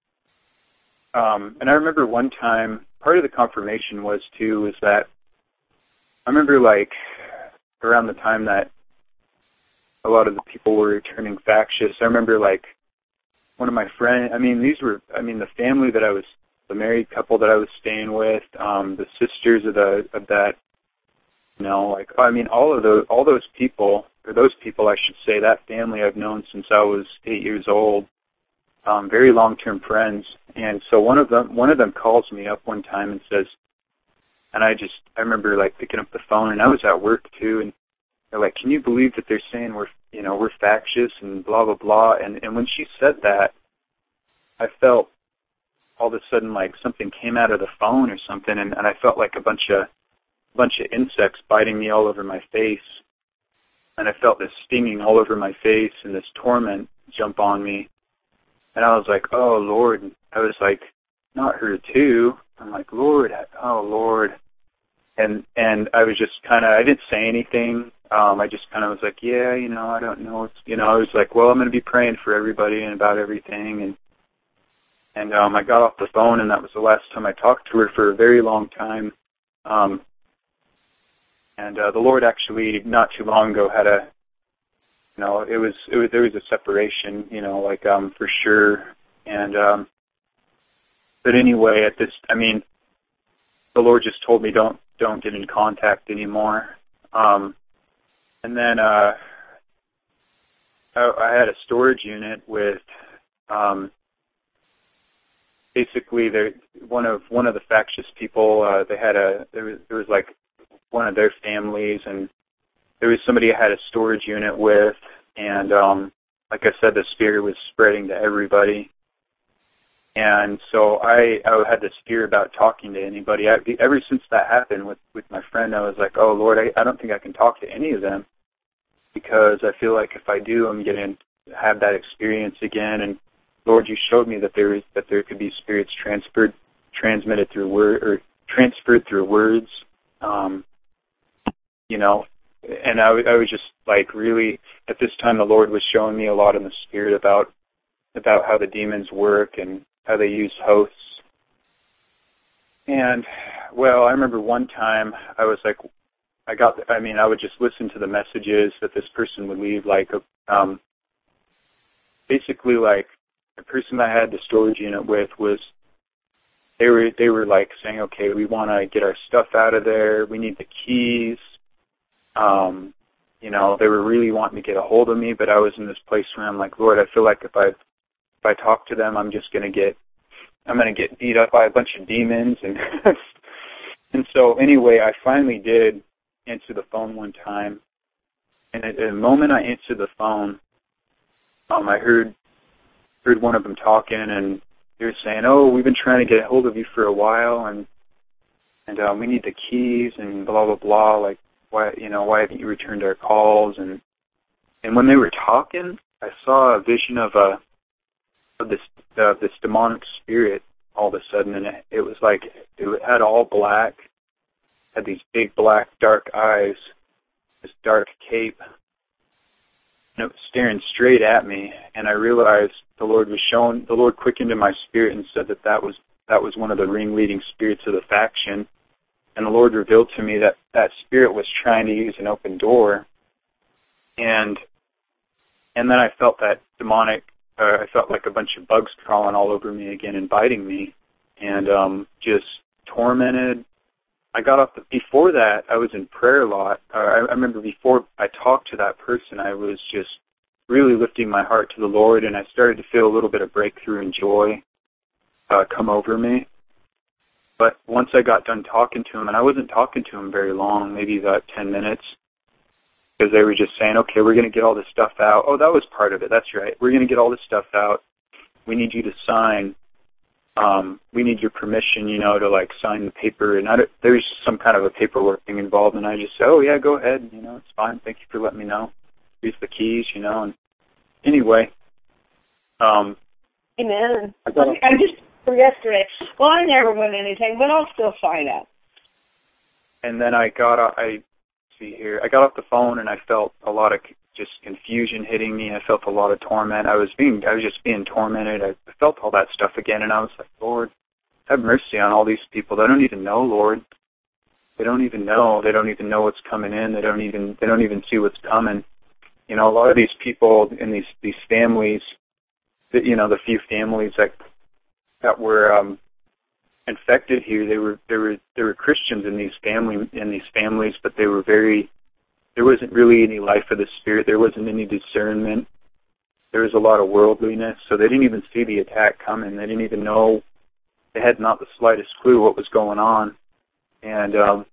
um, and I remember one time, part of the confirmation was, too, was that I remember, like, around the time that a lot of the people were turning factious, I remember, like, one of my friends, I mean, these were, I mean, the family that I was, the married couple that I was staying with, um, the sisters of the, of that, you know, like, I mean, all of those, all those people, or those people, I should say, that family I've known since I was eight years old, um, very long-term friends. And so one of them, one of them calls me up one time and says, and I just, I remember like picking up the phone, and I was at work too, and they're like, can you believe that they're saying we're, you know, we're factious and blah, blah, blah. And, and when she said that, I felt all of a sudden like something came out of the phone or something, and, and I felt like a bunch of, bunch of insects biting me all over my face, and I felt this stinging all over my face and this torment jump on me, and I was like, oh Lord, I was like, not her too. I'm like, Lord, oh Lord, and and I was just kind of, I didn't say anything. Um, I just kind of was like, yeah, you know, I don't know, it's, you know, I was like, well, I'm going to be praying for everybody and about everything, and and um, I got off the phone, and that was the last time I talked to her for a very long time. Um, And uh, the Lord actually, not too long ago, had a, you know, it was, it was, there was a separation, you know, like um, for sure. And um, but anyway, at this, I mean, the Lord just told me don't don't get in contact anymore. Um, and then uh, I, I had a storage unit with um, basically the one of one of the factious people. Uh, they had a there was there was like one of their families, and there was somebody I had a storage unit with, and um, like I said, the spirit was spreading to everybody. And so I, I had this fear about talking to anybody. I, ever since that happened with, with my friend, I was like, oh, Lord, I, I don't think I can talk to any of them because I feel like if I do, I'm going to have that experience again. And, Lord, you showed me that there is that there could be spirits transferred, transmitted through word or transferred through words, um, you know. And I, I was just like really, at this time, the Lord was showing me a lot in the spirit about about how the demons work and how they use hosts. And, well, I remember one time I was like, I got, I mean, I would just listen to the messages that this person would leave, like, um, basically, like, the person I had the storage unit with was, they were, they were like saying, okay, we want to get our stuff out of there, we need the keys, um, you know, they were really wanting to get a hold of me, but I was in this place where I'm like, Lord, I feel like if I If I talk to them, I'm just going to get, I'm going to get beat up by a bunch of demons. And and so anyway, I finally did answer the phone one time. And at the moment I answered the phone, um, I heard heard one of them talking, and they were saying, oh, we've been trying to get a hold of you for a while, and and um, we need the keys, and blah, blah, blah. Like, why, you know, why haven't you returned our calls? And and when they were talking, I saw a vision of a, of this uh, this demonic spirit all of a sudden, and it, it was like it had all black, had these big black dark eyes, this dark cape, and it was staring straight at me. And I realized the Lord was showing, the Lord quickened in my spirit and said that that was that was one of the ringleading spirits of the faction. And the Lord revealed to me that that spirit was trying to use an open door, and and then I felt that demonic. Uh, I felt like a bunch of bugs crawling all over me again and biting me, and um, just tormented. I got off the, before that, I was in prayer a lot. Uh, I, I remember before I talked to that person, I was just really lifting my heart to the Lord, and I started to feel a little bit of breakthrough and joy uh, come over me. But once I got done talking to him, and I wasn't talking to him very long, maybe about ten minutes, because they were just saying, okay, we're going to get all this stuff out. Oh, that was part of it. That's right. We're going to get all this stuff out. We need you to sign. Um, we need your permission, you know, to, like, sign the paper. And I there was some kind of a paperwork thing involved, and I just said, oh, yeah, go ahead. You know, it's fine. Thank you for letting me know. Here's the keys, you know. And anyway. Um, Amen. I, I just, for yesterday, well, I never win anything, but I'll still find out. And then I got, I... see here. I got off the phone and I felt a lot of just confusion hitting me. I felt a lot of torment. I was being, I was just being tormented. I felt all that stuff again, and I was like, Lord, have mercy on all these people. They don't even know, Lord. They don't even know. They don't even know what's coming in. They don't even, they don't even see what's coming. You know, a lot of these people in these these families, that, you know, the few families that that were um, infected here, they were they were they were Christians in these family in these families, but they were very there wasn't really any life of the spirit. There wasn't any discernment. There was a lot of worldliness, so they didn't even see the attack coming. They didn't even know. They had not the slightest clue what was going on, and um,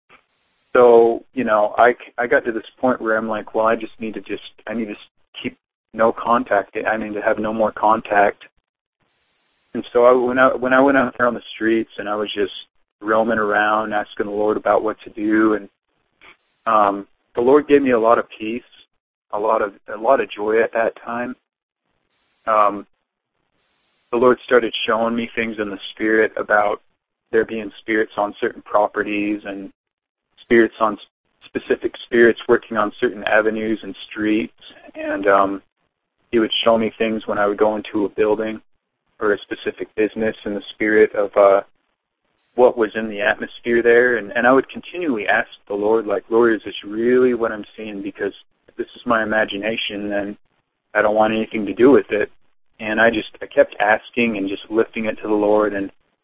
so you know, I I got to this point where I'm like, well, I just need to just I need to keep no contact. I need to have no more contact. And so I, when I when I went out there on the streets and I was just roaming around asking the Lord about what to do, and um, the Lord gave me a lot of peace, a lot of a lot of joy at that time. Um, the Lord started showing me things in the spirit about there being spirits on certain properties and spirits on specific spirits working on certain avenues and streets, and um, He would show me things when I would go into a building or a specific business in the spirit of uh, what was in the atmosphere there. And, and I would continually ask the Lord, like, Lord, is this really what I'm seeing? Because if this is my imagination, then I don't want anything to do with it. And I just, I kept asking and just lifting it to the Lord. And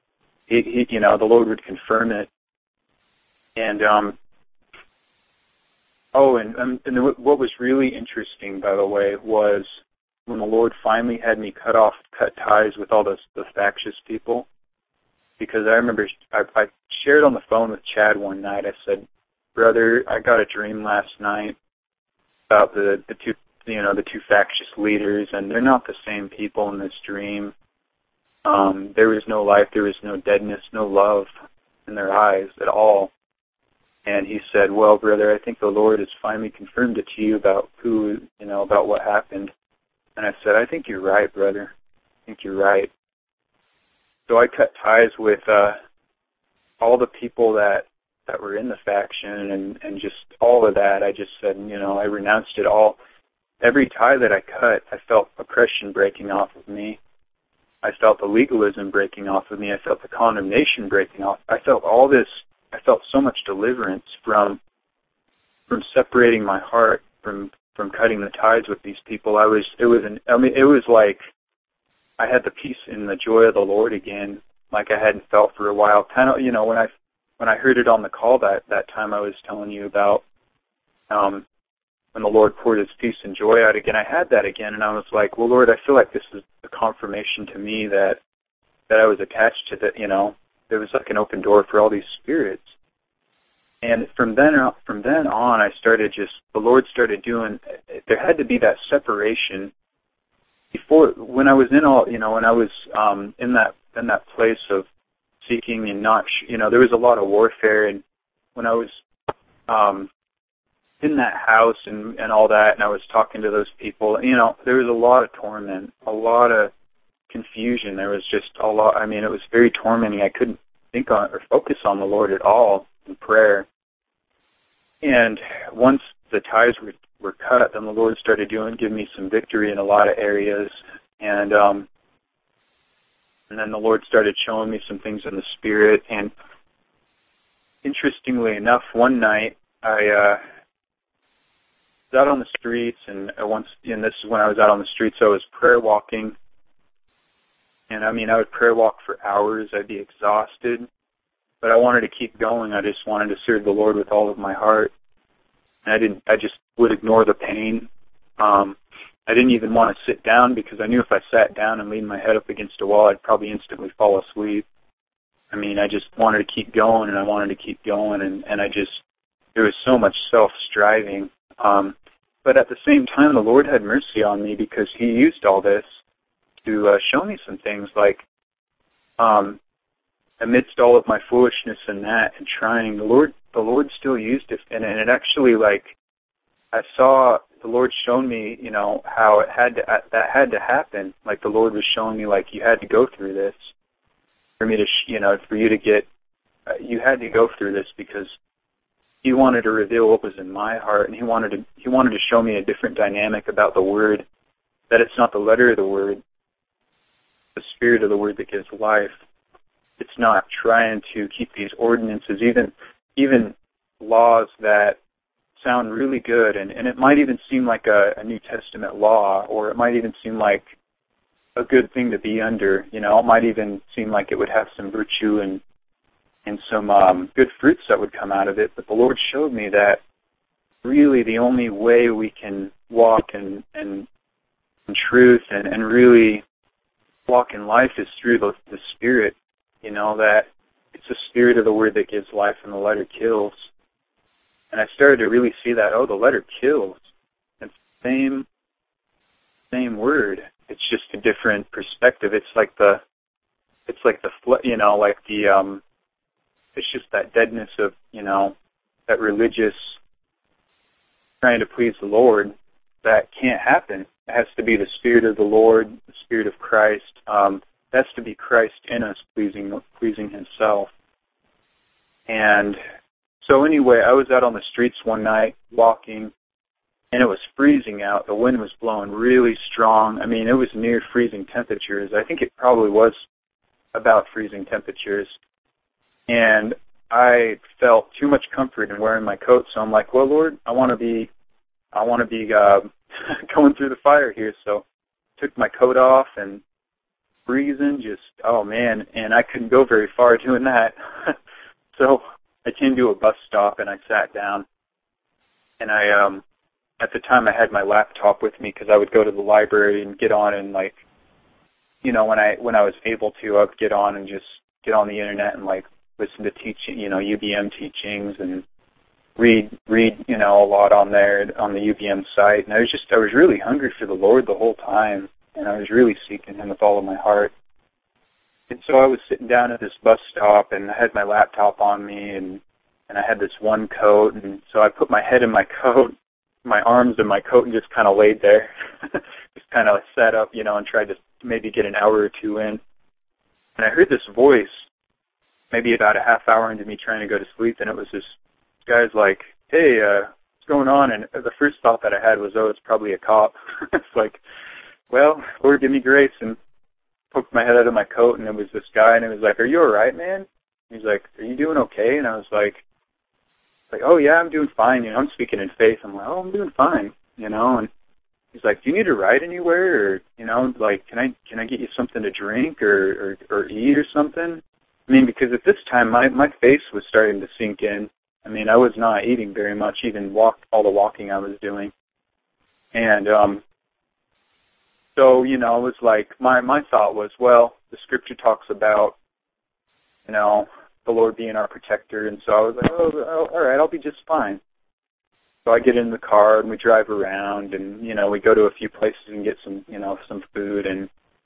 he, he, you know, the Lord would confirm it. And um, oh, and, um, and the, what was really interesting, by the way, was when the Lord finally had me cut off, cut ties with all those the factious people. Because I remember I, I shared on the phone with Chad one night. I said, "Brother, I got a dream last night about the the two, you know, the two factious leaders, and they're not the same people in this dream. Um, there was no life, there was no deadness, no love in their eyes at all." And he said, "Well, brother, I think the Lord has finally confirmed it to you about who, you know, about what happened." And I said, "I think you're right, brother. I think you're right." So I cut ties with uh, all the people that, that were in the faction and, and just all of that. I just said, you know, I renounced it all. Every tie that I cut, I felt oppression breaking off of me. I felt the legalism breaking off of me. I felt the condemnation breaking off. I felt all this. I felt so much deliverance from from separating my heart from from cutting the ties with these people. I was. It was an. I mean, it was like I had the peace and the joy of the Lord again, like I hadn't felt for a while. Kind of, you know, when I when I heard it on the call that that time I was telling you about, um, when the Lord poured His peace and joy out again, I had that again, and I was like, well, Lord, I feel like this is a confirmation to me that that I was attached to that. You know, there was like an open door for all these spirits. And from then on, from then on, I started just the Lord started doing. There had to be that separation. Before, when I was in all, you know, when I was um, in that in that place of seeking and not, you know, there was a lot of warfare, and when I was um, in that house and, and all that, and I was talking to those people, you know, there was a lot of torment, a lot of confusion. There was just a lot. I mean, it was very tormenting. I couldn't think on or focus on the Lord at all in prayer. And once the ties were were cut, then the Lord started doing, giving me some victory in a lot of areas, and um, and then the Lord started showing me some things in the Spirit. And interestingly enough, one night I uh, was out on the streets, and I once, and this is when I was out on the streets, I was prayer walking, and I mean, I would prayer walk for hours. I'd be exhausted, but I wanted to keep going. I just wanted to serve the Lord with all of my heart. And I didn't. I just would ignore the pain. Um, I didn't even want to sit down because I knew if I sat down and leaned my head up against a wall, I'd probably instantly fall asleep. I mean, I just wanted to keep going, and I wanted to keep going, and, and I just, there was so much self-striving. Um, but at the same time, the Lord had mercy on me because He used all this to uh, show me some things, like um, amidst all of my foolishness and that and trying, the Lord the Lord still used it, and, and it actually, like, I saw the Lord showing me, you know, how it had to, that had to happen. Like, the Lord was showing me, like, you had to go through this for me to, you know, for you to get, uh, you had to go through this because He wanted to reveal what was in my heart, and He wanted to, He wanted to show me a different dynamic about the Word, that it's not the letter of the Word, the Spirit of the Word that gives life. It's not trying to keep these ordinances, even even laws that sound really good, and, and it might even seem like a, a New Testament law, or it might even seem like a good thing to be under. You know, it might even seem like it would have some virtue and and some um, good fruits that would come out of it. But the Lord showed me that really the only way we can walk in, in, in truth and, and really walk in life is through the, the Spirit. You know, that it's the Spirit of the Word that gives life, and the letter kills. And I started to really see that, oh, the letter kills. It's the same, same word. It's just a different perspective. It's like the, it's like the, you know, like the, um, it's just that deadness of, you know, that religious trying to please the Lord. That can't happen. It has to be the Spirit of the Lord, the Spirit of Christ. Um, it has to be Christ in us, pleasing, pleasing Himself. And so anyway, I was out on the streets one night walking, and it was freezing out. The wind was blowing really strong. I mean, it was near freezing temperatures. I think it probably was about freezing temperatures. And I felt too much comfort in wearing my coat, so I'm like, well, Lord, I want to be, I want to be uh, going through the fire here. So I took my coat off and freezing, just, oh man, and I couldn't go very far doing that. So I came to a bus stop and I sat down, and I, um, at the time I had my laptop with me because I would go to the library and get on and like, you know, when I, when I was able to, I would get on and just get on the internet and like listen to teaching, you know, U B M teachings and read, read, you know, a lot on there on the U B M site. And I was just, I was really hungry for the Lord the whole time. And I was really seeking him with all of my heart. And so I was sitting down at this bus stop, and I had my laptop on me, and, and I had this one coat. And so I put my head in my coat, my arms in my coat, and just kind of laid there. Just kind of sat up, you know, and tried to maybe get an hour or two in. And I heard this voice, maybe about a half hour into me trying to go to sleep, and it was this guy's like, hey, uh, what's going on? And the first thought that I had was, oh, it's probably a cop. It's like, well, Lord, give me grace, and poked my head out of my coat, and it was this guy, and it was like, are you all right, man? He's like, are you doing okay? And I was like, like, oh, yeah, I'm doing fine. You know, I'm speaking in faith. I'm like, oh, I'm doing fine, you know. And he's like, do you need to ride anywhere? Or, you know, like, can I can I get you something to drink or, or, or eat or something? I mean, because at this time, my, my face was starting to sink in. I mean, I was not eating very much, even walk all the walking I was doing. And um, so, you know, it was like, my, my thought was, well, the scripture talks about, you know, the Lord being our protector. And so I was like, oh, oh all right, I'll be just fine. So I get in the car and we drive around, and, you know, we go to a few places and get some, you know, some food. And,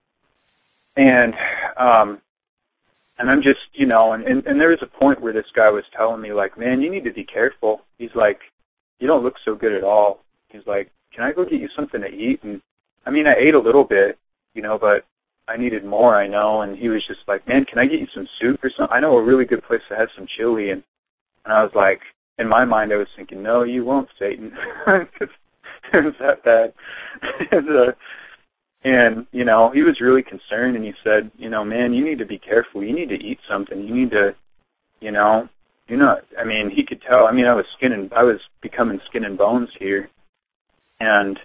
and, um, and I'm just, you know, and, and, and there was a point where this guy was telling me, like, man, you need to be careful. He's like, you don't look so good at all. He's like, can I go get you something to eat? And, I mean, I ate a little bit, you know, but I needed more, I know. And he was just like, man, can I get you some soup or something? I know a really good place that has some chili. And, and I was like, in my mind, I was thinking, no, you won't, Satan. It was that bad. and, uh, and, you know, he was really concerned, and he said, you know, man, you need to be careful. You need to eat something. You need to, you know, you're not, I mean, he could tell. I mean, I was skin and, I was becoming skin and bones here. And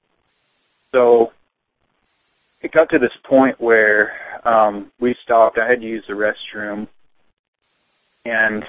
so it got to this point where um, we stopped. I had to use the restroom. And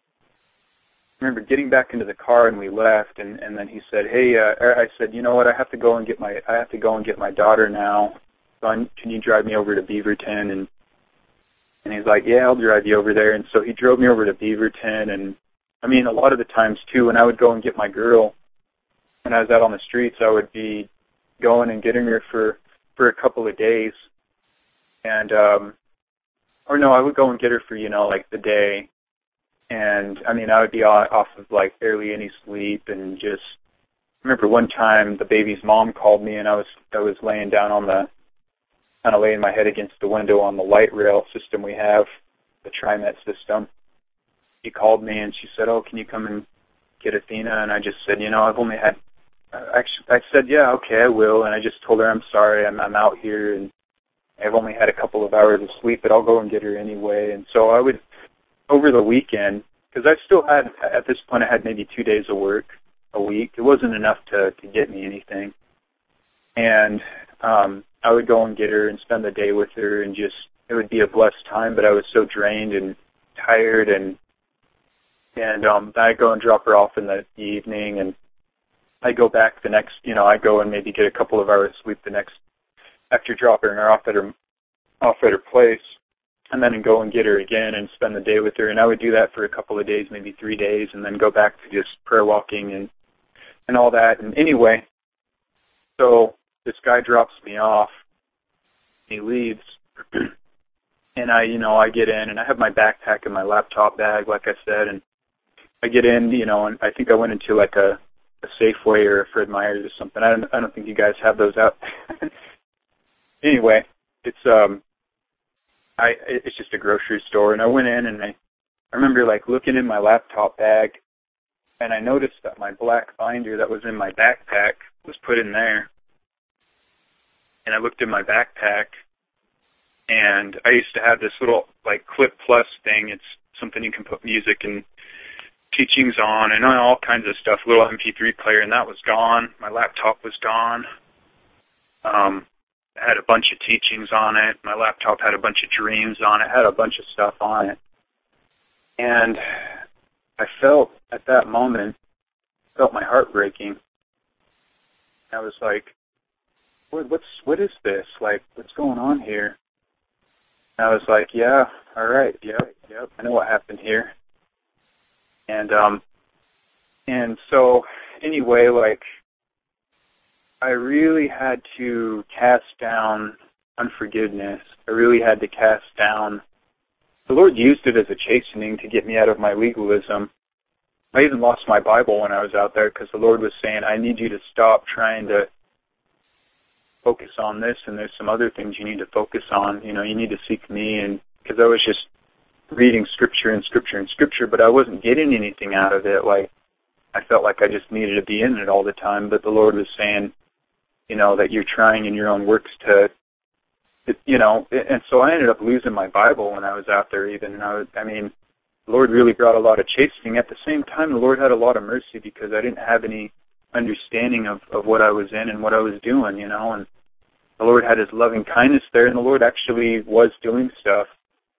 I remember getting back into the car, and we left, and, and then he said, hey, uh, I said, you know what, I have to go and get my, I have to go and get my daughter now. So I'm, can you drive me over to Beaverton? And, and he's like, yeah, I'll drive you over there. And so he drove me over to Beaverton. And I mean, a lot of the times too, when I would go and get my girl, when I was out on the streets, I would be going and getting her for, for a couple of days. And, um, or no, I would go and get her for, you know, like the day. And, I mean, I would be off of, like, barely any sleep, and just, I remember one time the baby's mom called me, and I was I was laying down on the, kind of laying my head against the window on the light rail system we have, the TriMet system. She called me, and she said, oh, can you come and get Athena? And I just said, you know, I've only had, actually, I said, yeah, okay, I will. And I just told her, I'm sorry, I'm, I'm out here, and I've only had a couple of hours of sleep, but I'll go and get her anyway. And so I would, over the weekend, because I still had, at this point, I had maybe two days of work a week. It wasn't enough to, to get me anything. And um, I would go and get her and spend the day with her, and just, it would be a blessed time, but I was so drained and tired, and and um, I'd go and drop her off in the evening, and I'd go back the next, you know, I'd go and maybe get a couple of hours sleep the next, after dropping her off at her, off at her place. And then go and get her again and spend the day with her. And I would do that for a couple of days, maybe three days, and then go back to just prayer walking and and all that. And anyway, so this guy drops me off. He leaves. And I, you know, I get in, and I have my backpack and my laptop bag, like I said. And I get in, you know, and I think I went into like a, a Safeway or a Fred Meyer's or something. I don't, I don't think you guys have those out. Anyway, it's, um, I, it's just a grocery store, and I went in, and I, I remember, like, looking in my laptop bag, and I noticed that my black binder that was in my backpack was put in there. And I looked in my backpack, and I used to have this little, like, Clip Plus thing. It's something you can put music and teachings on and all kinds of stuff, little M P three player, and that was gone. My laptop was gone. Um, It had a bunch of teachings on it. My laptop had a bunch of dreams on it. It had a bunch of stuff on it. And I felt at that moment, felt my heart breaking. I was like, what, what's, what is this? Like, what's going on here? And I was like, yeah, all right, yep, yep, I know what happened here. And, um, and so, anyway, like, I really had to cast down unforgiveness. I really had to cast down. The Lord used it as a chastening to get me out of my legalism. I even lost my Bible when I was out there because the Lord was saying, I need you to stop trying to focus on this, and there's some other things you need to focus on. You know, you need to seek me, and because I was just reading Scripture and Scripture and Scripture, but I wasn't getting anything out of it. Like, I felt like I just needed to be in it all the time, but the Lord was saying, you know, that you're trying in your own works to, you know, and so I ended up losing my Bible when I was out there even. And I, was, I mean, the Lord really brought a lot of chastening. At the same time, the Lord had a lot of mercy because I didn't have any understanding of, of what I was in and what I was doing, you know, and the Lord had his loving kindness there, and the Lord actually was doing stuff.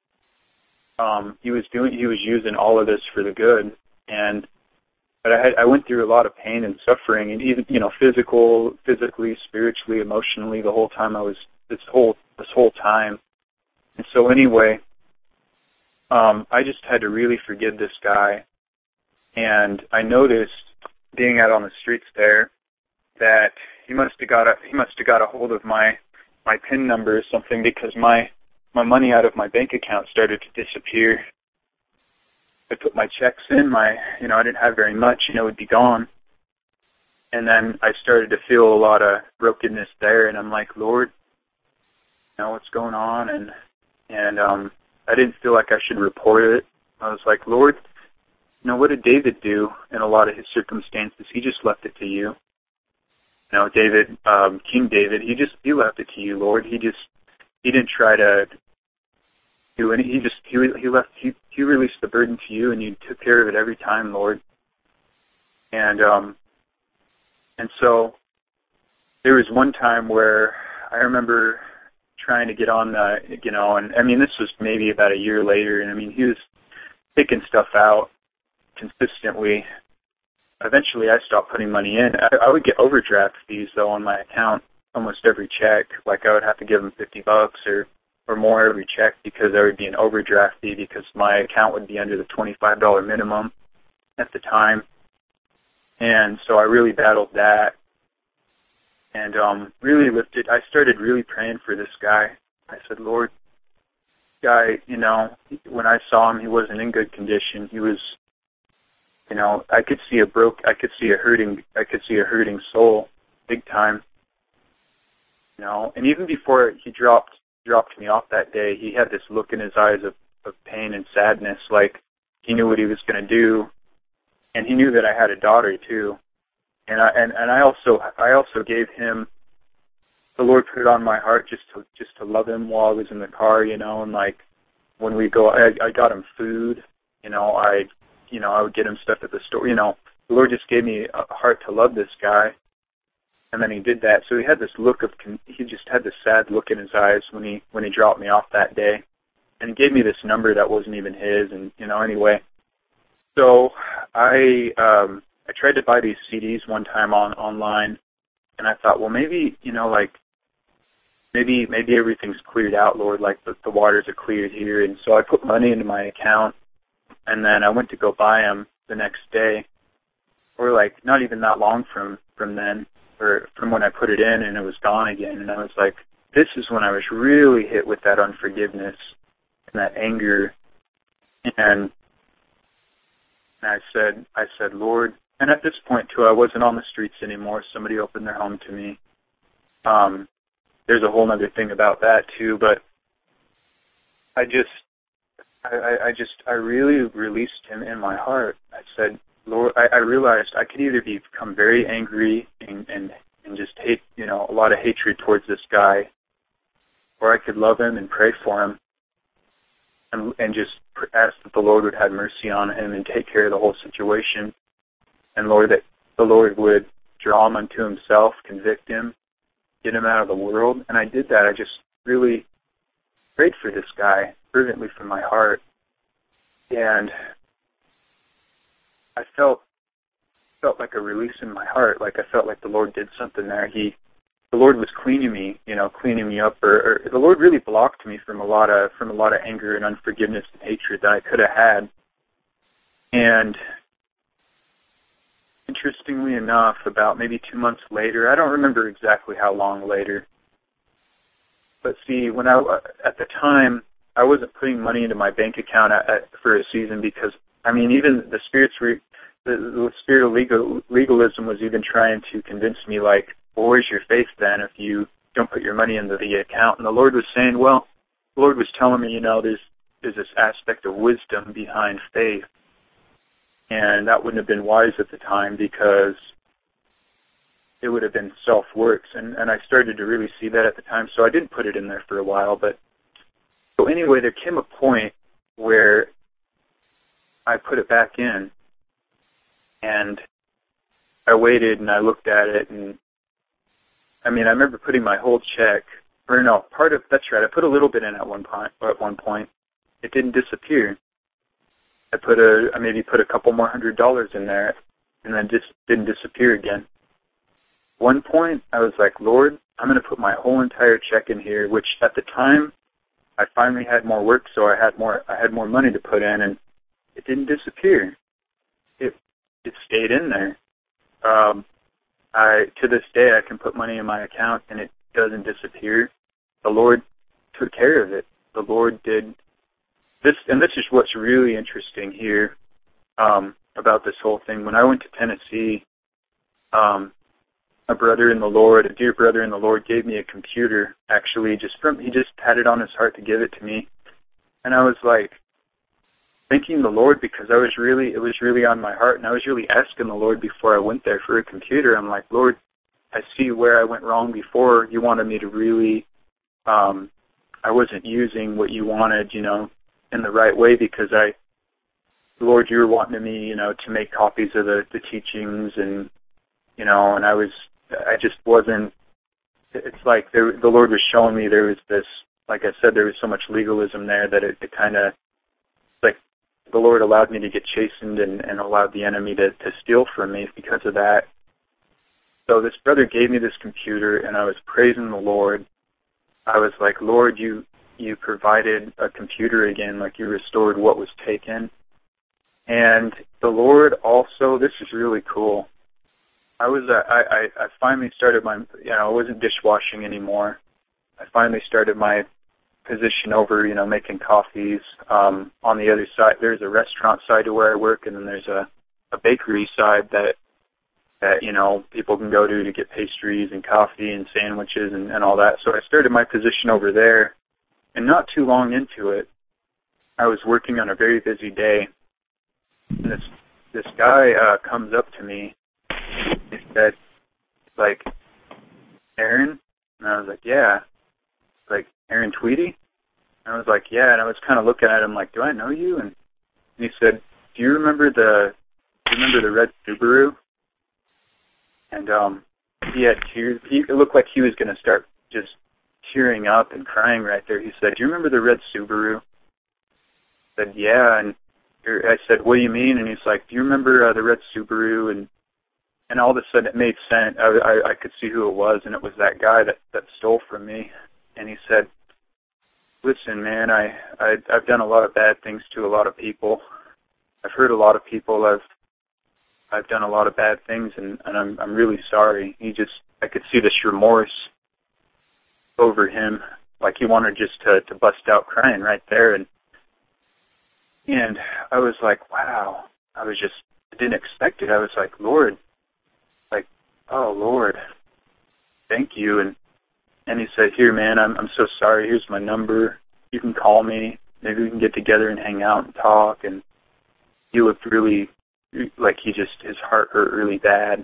Um, he was doing, he was using all of this for the good, and but I had, I went through a lot of pain and suffering, and even, you know, physical, physically, spiritually, emotionally, the whole time I was this whole this whole time. And so anyway, um, I just had to really forgive this guy, and I noticed being out on the streets there that he must have got a he must have got a hold of my my PIN number or something, because my my money out of my bank account started to disappear. I put my checks in, my, you know, I didn't have very much, you know, it would be gone. And then I started to feel a lot of brokenness there, and I'm like, Lord, you know, what's going on? And, and, um, I didn't feel like I should report it. I was like, Lord, you know, what did David do in a lot of his circumstances? He just left it to you. You know, David, um, King David, he just, he left it to you, Lord. He just, he didn't try to do any, he just, he, he left, he, he released the burden to you, and you took care of it every time, Lord. And, um, and so there was one time where I remember trying to get on the, you know, and I mean, this was maybe about a year later, and I mean, he was taking stuff out consistently. Eventually I stopped putting money in. I, I would get overdraft fees, though, on my account almost every check. Like, I would have to give him fifty bucks or, or more every check, because there would be an overdraft fee because my account would be under the twenty-five dollars minimum at the time. And so I really battled that, and um, really lifted, I started really praying for this guy. I said, Lord, guy, you know, when I saw him, he wasn't in good condition. He was, you know, I could see a broke, I could see a hurting, I could see a hurting soul, big time. You know, and even before he dropped dropped me off that day, he had this look in his eyes of, of pain and sadness, like he knew what he was going to do, and he knew that I had a daughter too. And I and, and I also I also gave him, the Lord put it on my heart just to just to love him while I was in the car, you know, and like when we go, I, I got him food, you know, I you know I would get him stuff at the store, you know. The Lord just gave me a heart to love this guy. And then he did that. So he had this look of, he just had this sad look in his eyes when he when he dropped me off that day. And he gave me this number that wasn't even his. And, you know, anyway. So I um, I tried to buy these C Ds one time on online. And I thought, well, maybe, you know, like, maybe maybe everything's cleared out, Lord. Like, the, the waters are cleared here. And so I put money into my account. And then I went to go buy them the next day. Or, like, not even that long from, from then. Or from when I put it in, and it was gone again. And I was like, this is when I was really hit with that unforgiveness and that anger. And I said, I said, Lord, and at this point too, I wasn't on the streets anymore. Somebody opened their home to me. Um, there's a whole other thing about that too, but I just, I, I just, I really released him in my heart. I said, Lord, I, I realized I could either become very angry and, and, and just hate, you know, a lot of hatred towards this guy, or I could love him and pray for him and, and just ask that the Lord would have mercy on him and take care of the whole situation. And Lord, that the Lord would draw him unto himself, convict him, get him out of the world. And I did that. I just really prayed for this guy fervently from my heart. And I felt felt like a release in my heart. Like I felt like the Lord did something there. He, the Lord was cleaning me, you know, cleaning me up. Or, or the Lord really blocked me from a lot of from a lot of anger and unforgiveness and hatred that I could have had. And interestingly enough, about maybe two months later, I don't remember exactly how long later, but see, when I, at the time, I wasn't putting money into my bank account at, at, for a season because, I mean, even the spirits, re, the, the spirit of legal, legalism was even trying to convince me, like, well, where's your faith then if you don't put your money into the account? And the Lord was saying, well, the Lord was telling me, you know, there's, there's this aspect of wisdom behind faith. And that wouldn't have been wise at the time because it would have been self-works. And, and I started to really see that at the time, so I didn't put it in there for a while. But so anyway, there came a point where I put it back in, and I waited and I looked at it, and I mean, I remember putting my whole check, or no, part of, that's right, I put a little bit in at one point. At one point. It didn't disappear. I put a, I maybe put a couple more hundred dollars in there, and then just didn't disappear again. One point, I was like, Lord, I'm going to put my whole entire check in here, which at the time, I finally had more work, so I had more, I had more money to put in, and it didn't disappear. It, it stayed in there. Um, I, to this day, I can put money in my account, and it doesn't disappear. The Lord took care of it. The Lord did. This, and this is what's really interesting here um, about this whole thing. When I went to Tennessee, um, a brother in the Lord, a dear brother in the Lord, gave me a computer. Actually, just from he just had it on his heart to give it to me, and I was like thanking the Lord because I was really, it was really on my heart, and I was really asking the Lord before I went there for a computer. I'm like, Lord, I see where I went wrong before. You wanted me to really, um, I wasn't using what you wanted, you know, in the right way because I, Lord, you were wanting me, you know, to make copies of the, the teachings and, you know, and I was, I just wasn't, it's like there, the Lord was showing me there was this, like I said, there was so much legalism there that it, it kind of, like the Lord allowed me to get chastened and, and allowed the enemy to, to steal from me because of that. So this brother gave me this computer and I was praising the Lord. I was like, Lord, you, you provided a computer again, like you restored what was taken. And the Lord also, this is really cool. I was, uh, I, I, I finally started my, you know, I wasn't dishwashing anymore. I finally started my position over, you know, making coffees. Um, on the other side, there's a restaurant side to where I work, and then there's a, a bakery side that, that, you know, people can go to to get pastries and coffee and sandwiches and, and all that. So I started my position over there. And not too long into it, I was working on a very busy day, and this this guy uh, comes up to me. He said, like, Aaron? And I was like, yeah. Like, Aaron Tweedy? And I was like, yeah. And I was kind of looking at him like, do I know you? And he said, do you remember the do you remember the red Subaru? And um, he had tears. He, it looked like he was going to start just tearing up and crying right there. He said, do you remember the red Subaru? I said, yeah. And I said, what do you mean? And he's like, do you remember uh, the red Subaru? And and all of a sudden it made sense. I, I, I could see who it was, and it was that guy that, that stole from me. And he said, listen, man, I, I, I've done a lot of bad things to a lot of people. I've hurt a lot of people. I've I've done a lot of bad things, and, and I'm I'm really sorry. He just, I could see this remorse over him, like he wanted just to, to bust out crying right there. And and I was like, wow. I was just, I didn't expect it. I was like, Lord, like, oh, Lord, thank you. And and he said, here, man, I'm I'm so sorry. Here's my number. You can call me. Maybe we can get together and hang out and talk. And he looked really, like he just, his heart hurt really bad.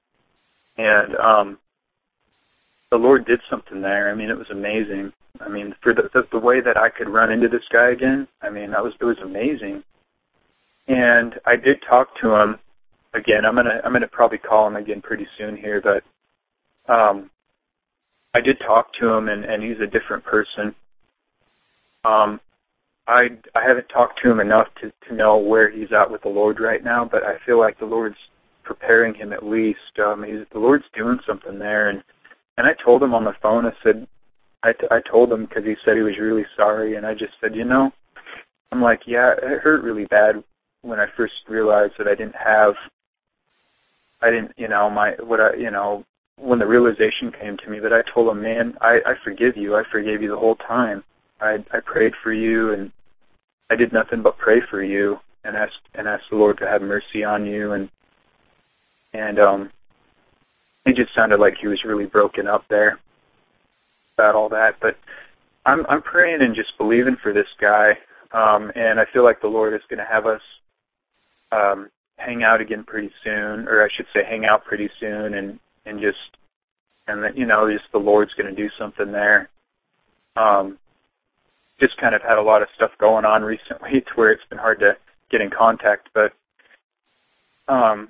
And um the Lord did something there. I mean, it was amazing. I mean, for the, the the way that I could run into this guy again, I mean, that was it was amazing. And I did talk to him again. I'm gonna I'm gonna probably call him again pretty soon here. But um, I did talk to him, and, and he's a different person. Um, I I haven't talked to him enough to, to know where he's at with the Lord right now, but I feel like the Lord's preparing him at least. Um, he's, the Lord's doing something there, and, and I told him on the phone, I said, I, t- I told him because he said he was really sorry, and I just said, you know, I'm like, yeah, it hurt really bad when I first realized that I didn't have, I didn't, you know, my, what I, you know, when the realization came to me, but I told him, man, I, I forgive you. I forgave you the whole time. I, I prayed for you, and I did nothing but pray for you, and asked, and asked the Lord to have mercy on you, and, and, um, it just sounded like he was really broken up there about all that, but I'm I'm praying and just believing for this guy, um, and I feel like the Lord is going to have us um, hang out again pretty soon, or I should say hang out pretty soon, and, and just, and that, you know, just the Lord's going to do something there. Um, just kind of had a lot of stuff going on recently to where it's been hard to get in contact, but um,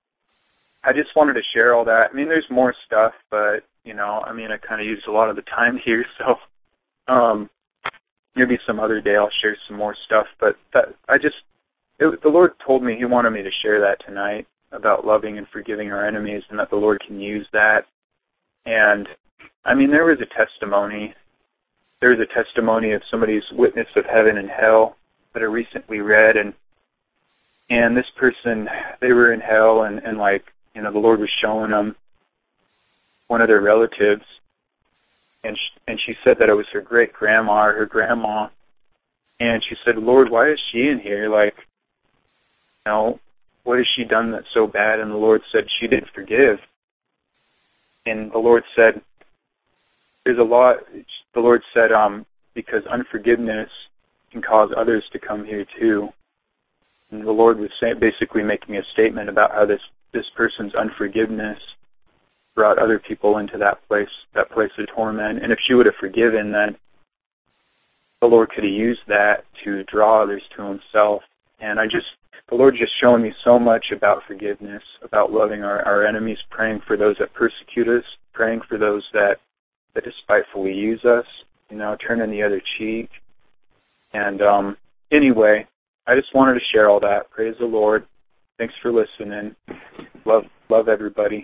I just wanted to share all that. I mean, there's more stuff, but you know, I mean, I kind of used a lot of the time here, so um, maybe some other day I'll share some more stuff. But that, I just, it, the Lord told me He wanted me to share that tonight about loving and forgiving our enemies, and that the Lord can use that. And I mean, there was a testimony. There was a testimony of somebody's witness of heaven and hell that I recently read, and and this person, they were in hell, and, and like, you know, the Lord was showing them one of their relatives, and she, and she said that it was her great grandma or her grandma, and she said, Lord, why is she in here? Like, you know, what has she done that's so bad? And the Lord said she didn't forgive. And the Lord said, there's a lot. The Lord said, um, because unforgiveness can cause others to come here too. And the Lord was say, basically making a statement about how this this person's unforgiveness brought other people into that place, that place of torment. And if she would have forgiven, then the Lord could have used that to draw others to Himself. And I just, the Lord just showing me so much about forgiveness, about loving our, our enemies, praying for those that persecute us, praying for those that, that despitefully use us, you know, turning the other cheek. And um, anyway, I just wanted to share all that. Praise the Lord. Thanks for listening. Love, love everybody.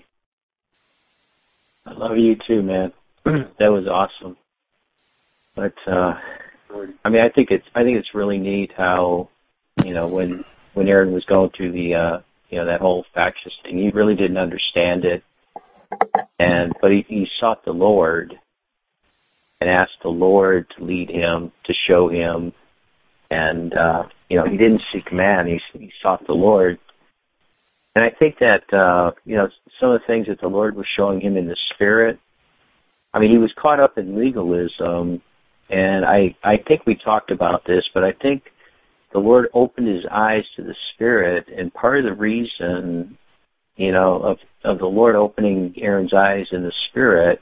I love you too, man. That was awesome. But uh, I mean, I think it's I think it's really neat how, you know, when when Aaron was going through the uh, you know, that whole factious thing, he really didn't understand it, and but he, he sought the Lord and asked the Lord to lead him, to show him, and uh, you know, he didn't seek man; he, he sought the Lord. And I think that, uh, you know, some of the things that the Lord was showing him in the Spirit, I mean, he was caught up in legalism, and I, I think we talked about this, but I think the Lord opened his eyes to the Spirit, and part of the reason, you know, of, of the Lord opening Aaron's eyes in the Spirit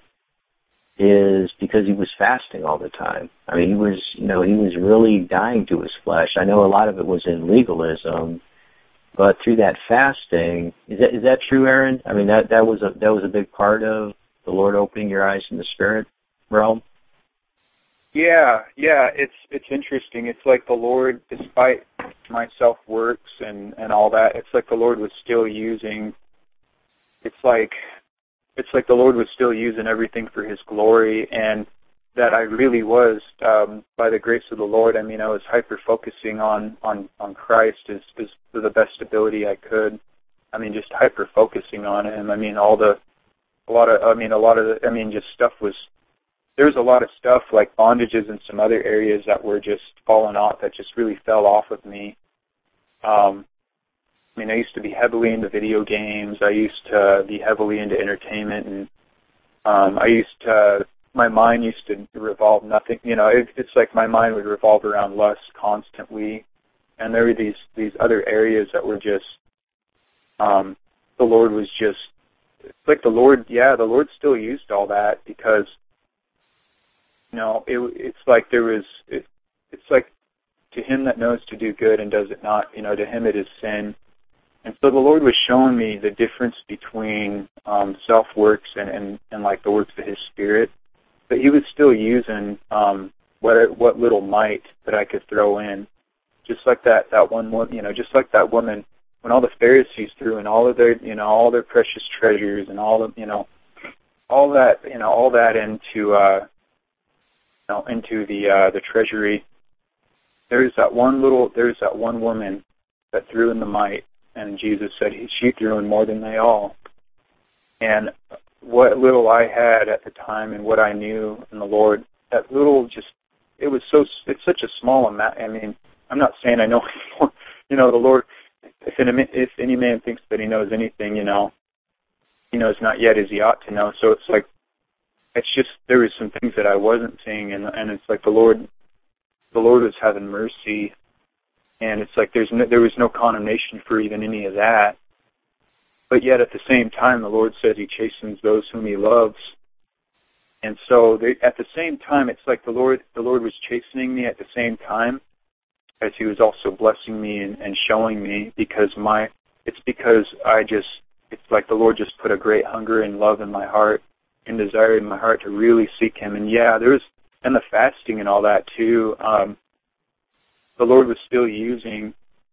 is because he was fasting all the time. I mean, he was, you know, he was really dying to his flesh. I know a lot of it was in legalism, but through that fasting, is that is that true, Aaron? I mean, that, that was a that was a big part of the Lord opening your eyes in the Spirit realm. Yeah, yeah, it's it's interesting. It's like the Lord, despite my self works and, and all that, it's like the Lord was still using. It's like it's like the Lord was still using everything for His glory, and that I really was, um, by the grace of the Lord. I mean, I was hyper focusing on, on, on Christ as, as to the best ability I could. I mean, just hyper focusing on Him. I mean, all the, a lot of, I mean, a lot of the, I mean, just stuff was, there was a lot of stuff like bondages in some other areas that were just falling off, that just really fell off of me. Um, I mean, I used to be heavily into video games. I used to be heavily into entertainment, and um, I used to, my mind used to revolve nothing, you know, it, it's like my mind would revolve around lust constantly. And there were these, these other areas that were just, um, the Lord was just, it's like the Lord, yeah, the Lord still used all that because, you know, it, it's like there was, it, it's like to him that knows to do good and does it not, you know, to him it is sin. And so the Lord was showing me the difference between um, self-works and, and, and like the works of His Spirit. but he was still using um, what what little might that I could throw in, just like that that one woman, you know, just like that woman when all the Pharisees threw in all of their, you know, all their precious treasures and all of, you know, all that, you know, all that into, uh, you know, into the uh, the treasury. There's that one little, there's that one woman that threw in the mite, and Jesus said he, she threw in more than they all. And what little I had at the time and what I knew in the Lord, that little just, it was so, it's such a small amount. I mean, I'm not saying I know anymore. You know, the Lord, if any, if any man thinks that he knows anything, you know, he knows not yet as he ought to know. So it's like, it's just, there was some things that I wasn't seeing, and and it's like the Lord, the Lord was having mercy, and it's like there's no, there was no condemnation for even any of that. But yet at the same time, the Lord says he chastens those whom he loves. And so they, at the same time, it's like the Lord, the Lord was chastening me at the same time as he was also blessing me and, and showing me, because my, it's because I just, it's like the Lord just put a great hunger and love in my heart and desire in my heart to really seek him. And yeah, there was, and the fasting and all that too, um, the Lord was still using,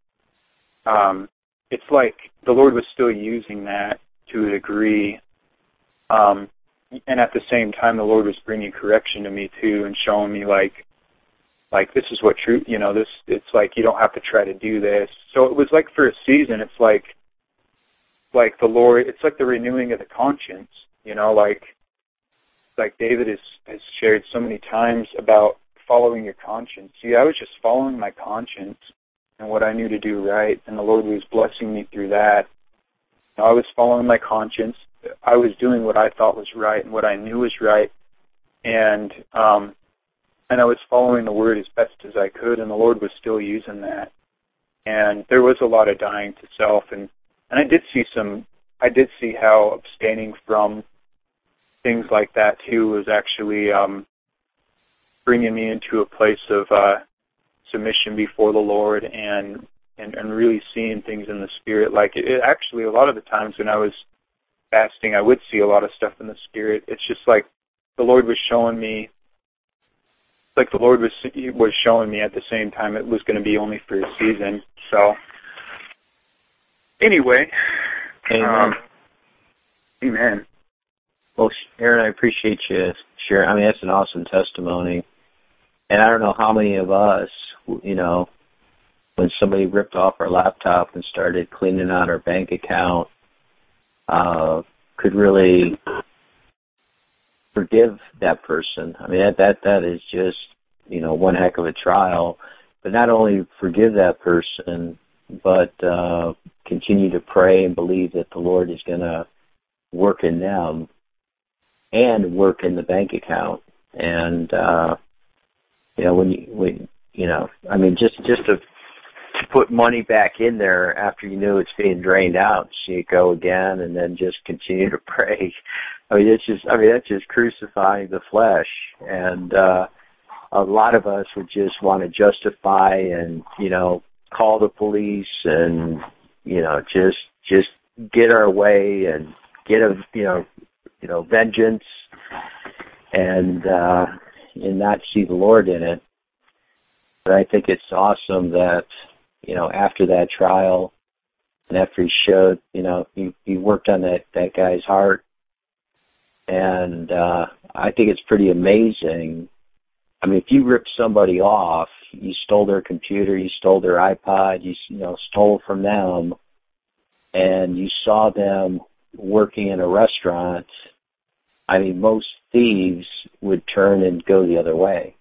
um, it's like the Lord was still using that to a degree. Um, and at the same time, the Lord was bringing correction to me too and showing me like, like this is what truth, you know, this, it's like you don't have to try to do this. So it was like for a season, it's like, like the Lord, it's like the renewing of the conscience, you know, like, like David has, has shared so many times about following your conscience. See, I was just following my conscience and what I knew to do right, and the Lord was blessing me through that. I was following my conscience. I was doing what I thought was right and what I knew was right, and um, and I was following the Word as best as I could, and the Lord was still using that. And there was a lot of dying to self, and, and I did see some, I did see how abstaining from things like that too was actually um, bringing me into a place of uh, submission before the Lord and, and and really seeing things in the Spirit. Like it, it actually, a lot of the times when I was fasting, I would see a lot of stuff in the Spirit. It's just like the Lord was showing me, like the Lord was was showing me at the same time it was going to be only for a season. So anyway, amen. Um, amen. Well, Aaron, I appreciate you sharing. I mean, that's an awesome testimony. And I don't know how many of us, you know, when somebody ripped off our laptop and started cleaning out our bank account, uh, could really forgive that person. I mean, that, that that is just, you know, one heck of a trial. But not only forgive that person, but uh, continue to pray and believe that the Lord is going to work in them and work in the bank account. And, uh, you know, when you, when, you know, I mean, just, just to, to put money back in there after you knew it's being drained out, see it go again and then just continue to pray. I mean, it's just, I mean, that's just crucifying the flesh. And, uh, a lot of us would just want to justify and, you know, call the police and, you know, just, just get our way and get a, you know, you know, vengeance and, uh, and not see the Lord in it. But I think it's awesome that, you know, after that trial and after he showed, you know, he, he worked on that, that guy's heart. And, uh, I think it's pretty amazing. I mean, if you ripped somebody off, you stole their computer, you stole their iPod, you, you know, stole from them, and you saw them working in a restaurant, I mean, most thieves would turn and go the other way.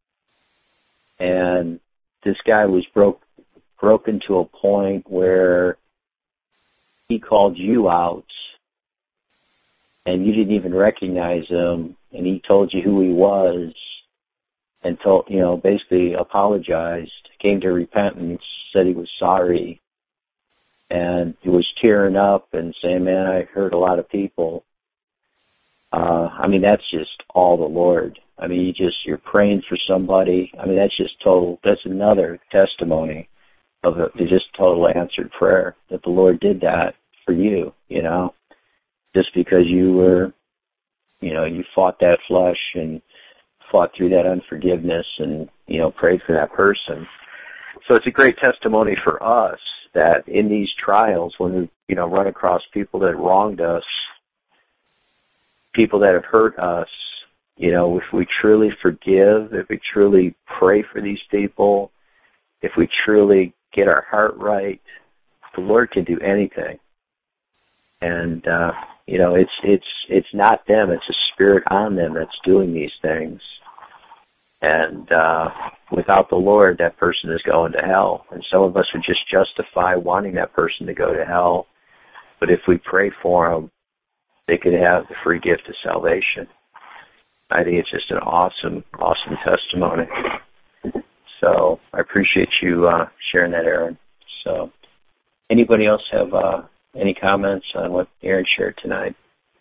And this guy was broke, broken to a point where he called you out and you didn't even recognize him, and he told you who he was and told, you know, basically apologized, came to repentance, said he was sorry, and he was tearing up and saying, man, I hurt a lot of people. Uh, I mean, that's just all the Lord. I mean, you just, you're praying for somebody. I mean, that's just total, that's another testimony of a, just total answered prayer, that the Lord did that for you, you know, just because you were, you know, you fought that flesh and fought through that unforgiveness and, you know, prayed for that person. So it's a great testimony for us that in these trials, when we, you know, run across people that wronged us, people that have hurt us, you know, if we truly forgive, if we truly pray for these people, if we truly get our heart right, the Lord can do anything. And, uh, you know, it's, it's, it's not them, it's a spirit on them that's doing these things. And, uh, without the Lord, that person is going to hell. And some of us would just justify wanting that person to go to hell. But if we pray for them, they could have the free gift of salvation. I think it's just an awesome, awesome testimony. So I appreciate you uh, sharing that, Aaron. So anybody else have uh, any comments on what Aaron shared tonight?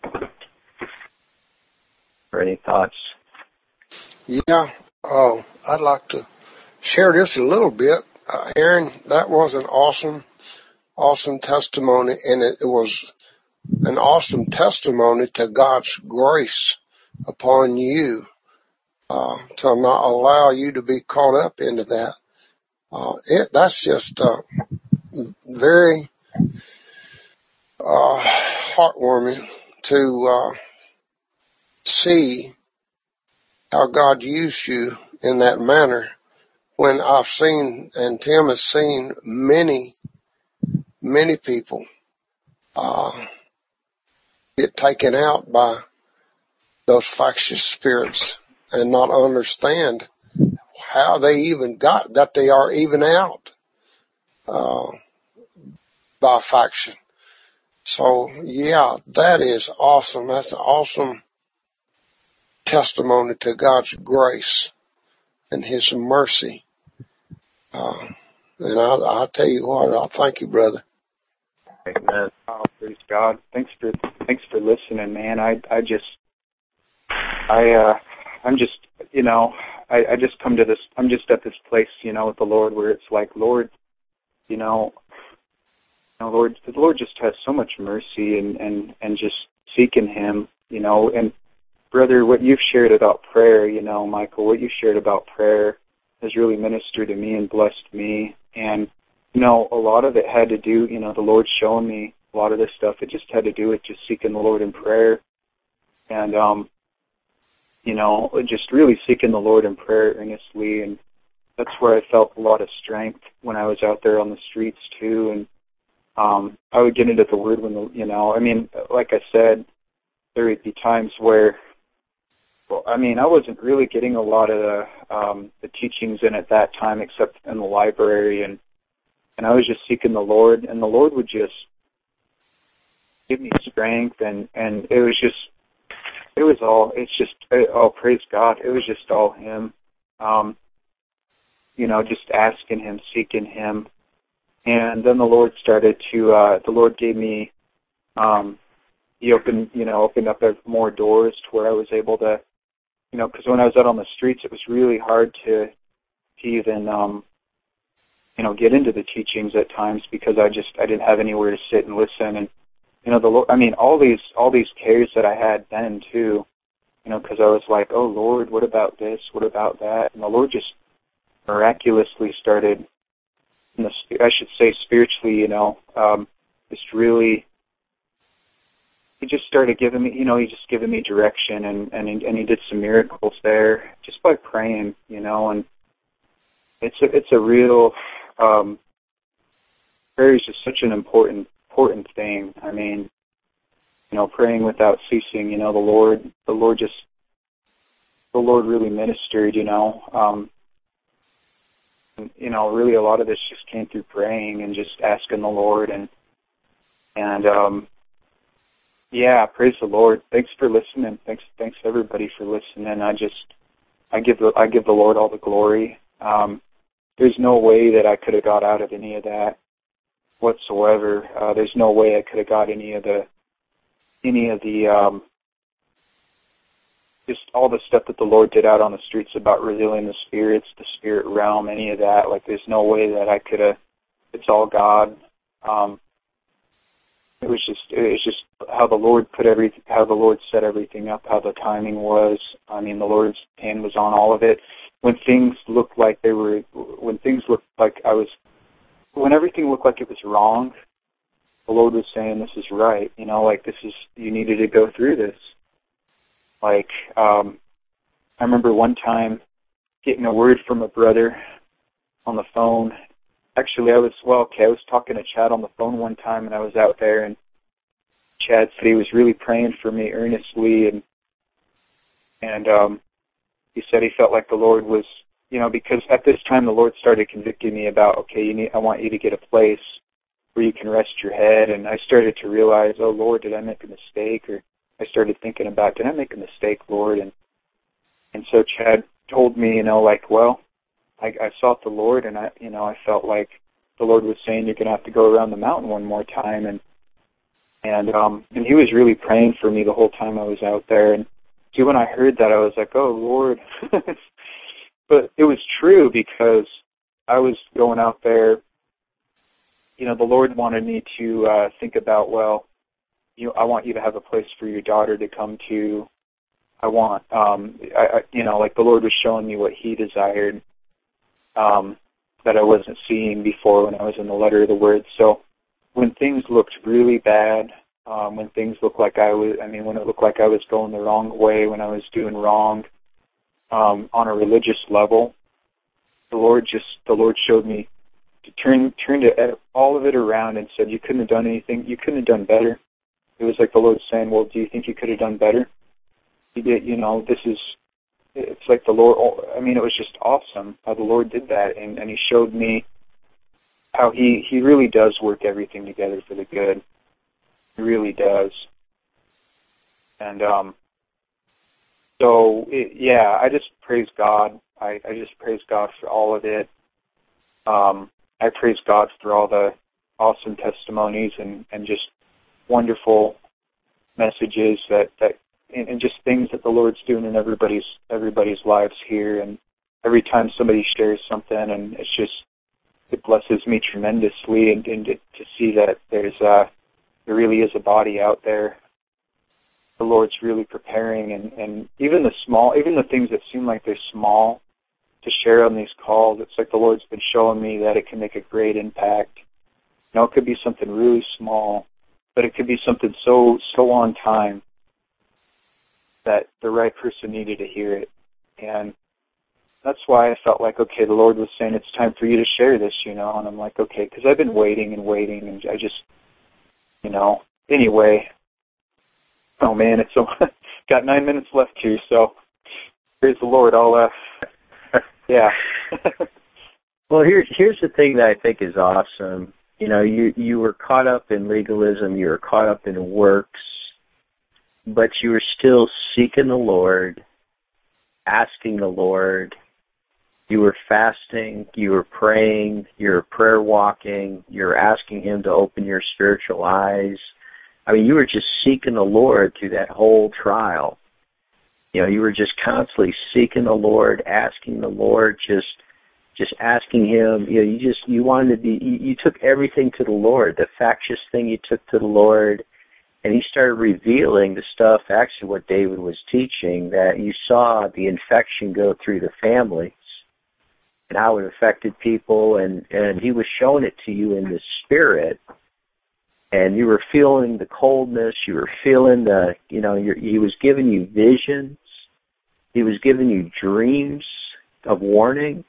Or any thoughts? Yeah, uh, I'd like to share this a little bit. Uh, Aaron, that was an awesome, awesome testimony, and it, it was an awesome testimony to God's grace upon you, uh, to not allow you to be caught up into that. Uh, it, that's just, uh, very, uh, heartwarming to, uh, see how God used you in that manner, when I've seen, and Tim has seen many, many people, uh, get taken out by those factious spirits and not understand how they even got, that they are even out, uh, by faction. So, yeah, that is awesome. That's an awesome testimony to God's grace and His mercy. Uh, and I, I tell you what, I thank you, brother. Amen. Oh, praise God. Thanks for thanks for listening, man. I I just I uh I'm just you know I, I just come to this. I'm just at this place, you know, with the Lord where it's like, Lord, you know, you know, Lord, the Lord just has so much mercy and and and just seeking Him, you know. And brother, what you've shared about prayer, you know, Michael, what you shared about prayer has really ministered to me and blessed me. And, you know, a lot of it had to do, you know, the Lord showing me a lot of this stuff. It just had to do with just seeking the Lord in prayer. And, um, you know, just really seeking the Lord in prayer earnestly. And that's where I felt a lot of strength when I was out there on the streets, too. And um, I would get into the Word when, the, you know, I mean, like I said, there would be times where, well, I mean, I wasn't really getting a lot of the, um, the teachings in at that time except in the library, and and I was just seeking the Lord, and the Lord would just give me strength, and, and it was just, it was all, it's just, it, oh, praise God, it was just all Him, um, you know, just asking Him, seeking Him, and then the Lord started to, uh, the Lord gave me, um, He opened, you know, opened up more doors to where I was able to, you know, because when I was out on the streets, it was really hard to, to even, um, you know, get into the teachings at times because I just, I didn't have anywhere to sit and listen. And, you know, the Lord, I mean, all these, all these cares that I had then too, you know, because I was like, oh Lord, what about this? What about that? And the Lord just miraculously started, in the, I should say spiritually, you know, um, just really, He just started giving me, you know, he just giving me direction, and, and, he, and he did some miracles there just by praying, you know, and it's a, it's a real, um, prayer is just such an important, important thing. I mean, you know, praying without ceasing, you know, the Lord, the Lord just, the Lord really ministered, you know, um, and, you know, really a lot of this just came through praying and just asking the Lord, and, and, um, yeah, praise the Lord. Thanks for listening. Thanks, thanks everybody for listening. I just, I give the, I give the Lord all the glory. Um, there's no way that I could have got out of any of that whatsoever. Uh, there's no way I could have got any of the, any of the, um, just all the stuff that the Lord did out on the streets about revealing the spirits, the spirit realm, any of that. Like, there's no way that I could have. It's all God. Um, It was just, it was just how the Lord put every, how the Lord set everything up, how the timing was. I mean, the Lord's hand was on all of it. When things looked like they were, when things looked like I was, when everything looked like it was wrong, the Lord was saying, this is right. You know, like this is, you needed to go through this. Like, um, I remember one time getting a word from a brother on the phone. Actually, I was, well, okay, I was talking to Chad on the phone one time, and I was out there, and Chad said he was really praying for me earnestly, and and um, he said he felt like the Lord was, you know, because at this time the Lord started convicting me about, okay, you need, I want you to get a place where you can rest your head, and I started to realize, oh, Lord, did I make a mistake? Or I started thinking about, did I make a mistake, Lord? And and so Chad told me, you know, like, well, I, I sought the Lord, and I, you know, I felt like the Lord was saying you're going to have to go around the mountain one more time, and and um and he was really praying for me the whole time I was out there. And see, when I heard that, I was like, oh, Lord. But it was true, because I was going out there, you know, the Lord wanted me to uh, think about, well, you know, I want you to have a place for your daughter to come to. I want, um, I, I, you know, like the Lord was showing me what he desired um, that I wasn't seeing before when I was in the letter of the Word. So when things looked really bad, um, when things looked like I was, I mean, when it looked like I was going the wrong way, when I was doing wrong um, on a religious level, the Lord just, the Lord showed me to turn, turned it, all of it around and said, you couldn't have done anything, you couldn't have done better. It was like the Lord saying, well, do you think you could have done better? You did, you know, this is, it's like the Lord, I mean, it was just awesome how the Lord did that, and, and he showed me how he, he really does work everything together for the good. He really does. And um, so, it, yeah, I just praise God. I, I just praise God for all of it. Um, I praise God for all the awesome testimonies and, and just wonderful messages that, that and, and just things that the Lord's doing in everybody's everybody's lives here. And every time somebody shares something, and it's just, it blesses me tremendously, and, and to, to see that there's uh there really is a body out there. The Lord's really preparing, and, and even the small, even the things that seem like they're small to share on these calls, it's like the Lord's been showing me that it can make a great impact. You know, it could be something really small, but it could be something so, so on time that the right person needed to hear it. And that's why I felt like, okay, the Lord was saying it's time for you to share this, you know, and I'm like, okay, because I've been waiting and waiting, and I just, you know, anyway, oh man, it's so, got nine minutes left here, so praise the Lord. I'll, uh, yeah. Well, here's here's the thing that I think is awesome. You know, you you were caught up in legalism, you were caught up in works, but you were still seeking the Lord, asking the Lord. You were fasting, you were praying, you were prayer walking, you were asking him to open your spiritual eyes. I mean, you were just seeking the Lord through that whole trial. You know, you were just constantly seeking the Lord, asking the Lord, just just asking him. You know, you just, you wanted to be, you, you took everything to the Lord. The factious thing you took to the Lord, and he started revealing the stuff, actually what David was teaching, that you saw the infection go through the families and how it affected people, and, and he was showing it to you in the spirit, and you were feeling the coldness, you were feeling the, you know, you're, he was giving you visions, he was giving you dreams of warning,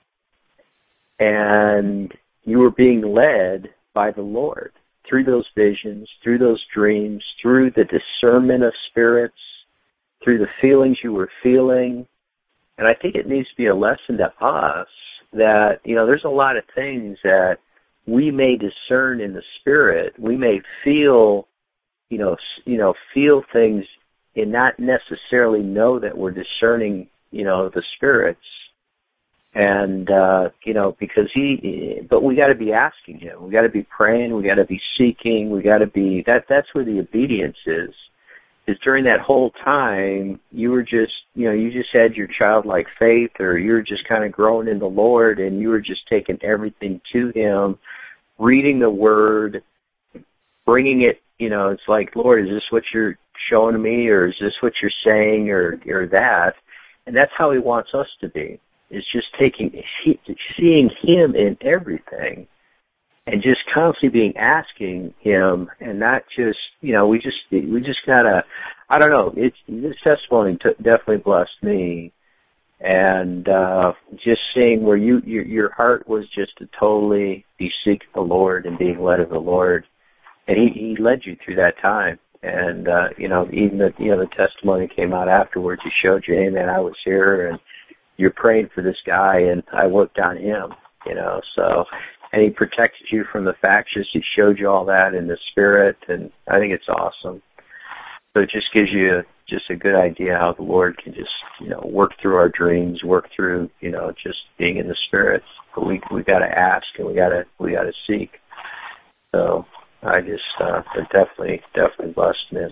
and you were being led by the Lord through those visions, through those dreams, through the discernment of spirits, through the feelings you were feeling. And I think it needs to be a lesson to us that, you know, there's a lot of things that we may discern in the spirit. We may feel, you know, you know, feel things and not necessarily know that we're discerning, you know, the spirits. And, uh, you know, because he, but we got to be asking him. We got to be praying. We got to be seeking. We got to be, that, that's where the obedience is. Is during that whole time, you were just, you know, you just had your childlike faith, or you were just kind of growing in the Lord, and you were just taking everything to him, reading the Word, bringing it, you know, it's like, Lord, is this what you're showing me, or is this what you're saying, or, or that? And that's how he wants us to be, is just taking, seeing him in everything, and just constantly being asking him, and not just, you know, we just, we just gotta, I don't know, it's, this testimony t- definitely blessed me. And uh, just seeing where you your, your heart was just to totally be seeking the Lord and being led of the Lord, and He, he led you through that time. And uh, you know, even the you know the testimony came out afterwards. He showed you, hey man, I was here, and you're praying for this guy, and I worked on him. You know, so and He protected you from the factions. He showed you all that in the Spirit, and I think it's awesome. So it just gives you just a good idea how the Lord can just, you know, work through our dreams, work through, you know, just being in the Spirit. But we we got to ask, and we got to we got to seek. So I just uh, it definitely definitely blessed me.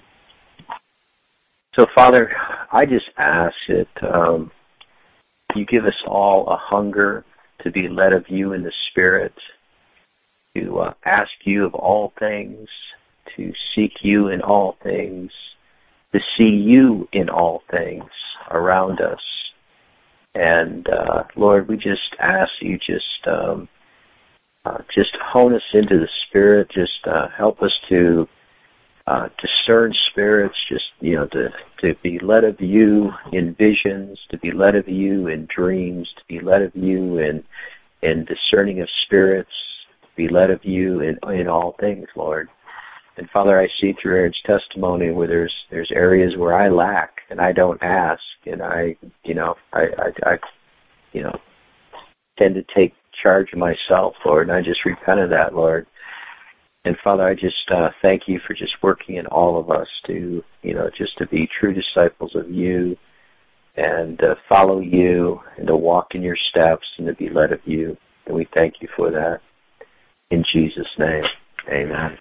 So Father, I just ask that um, you give us all a hunger to be led of you in the Spirit, to uh, ask you of all things, to seek you in all things, to see you in all things around us. And, uh, Lord, we just ask you just, um, uh, just hone us into the Spirit, just, uh, help us to, uh, discern spirits, just, you know, to, to be led of you in visions, to be led of you in dreams, to be led of you in, in discerning of spirits, to be led of you in, in all things, Lord. And Father, I see through Aaron's testimony where there's there's areas where I lack and I don't ask, and I, you know, I, I, I, you know, tend to take charge of myself, Lord, and I just repent of that, Lord. And Father, I just uh, thank you for just working in all of us to, you know, just to be true disciples of you, and to follow you, and to walk in your steps, and to be led of you. And we thank you for that. In Jesus' name, amen.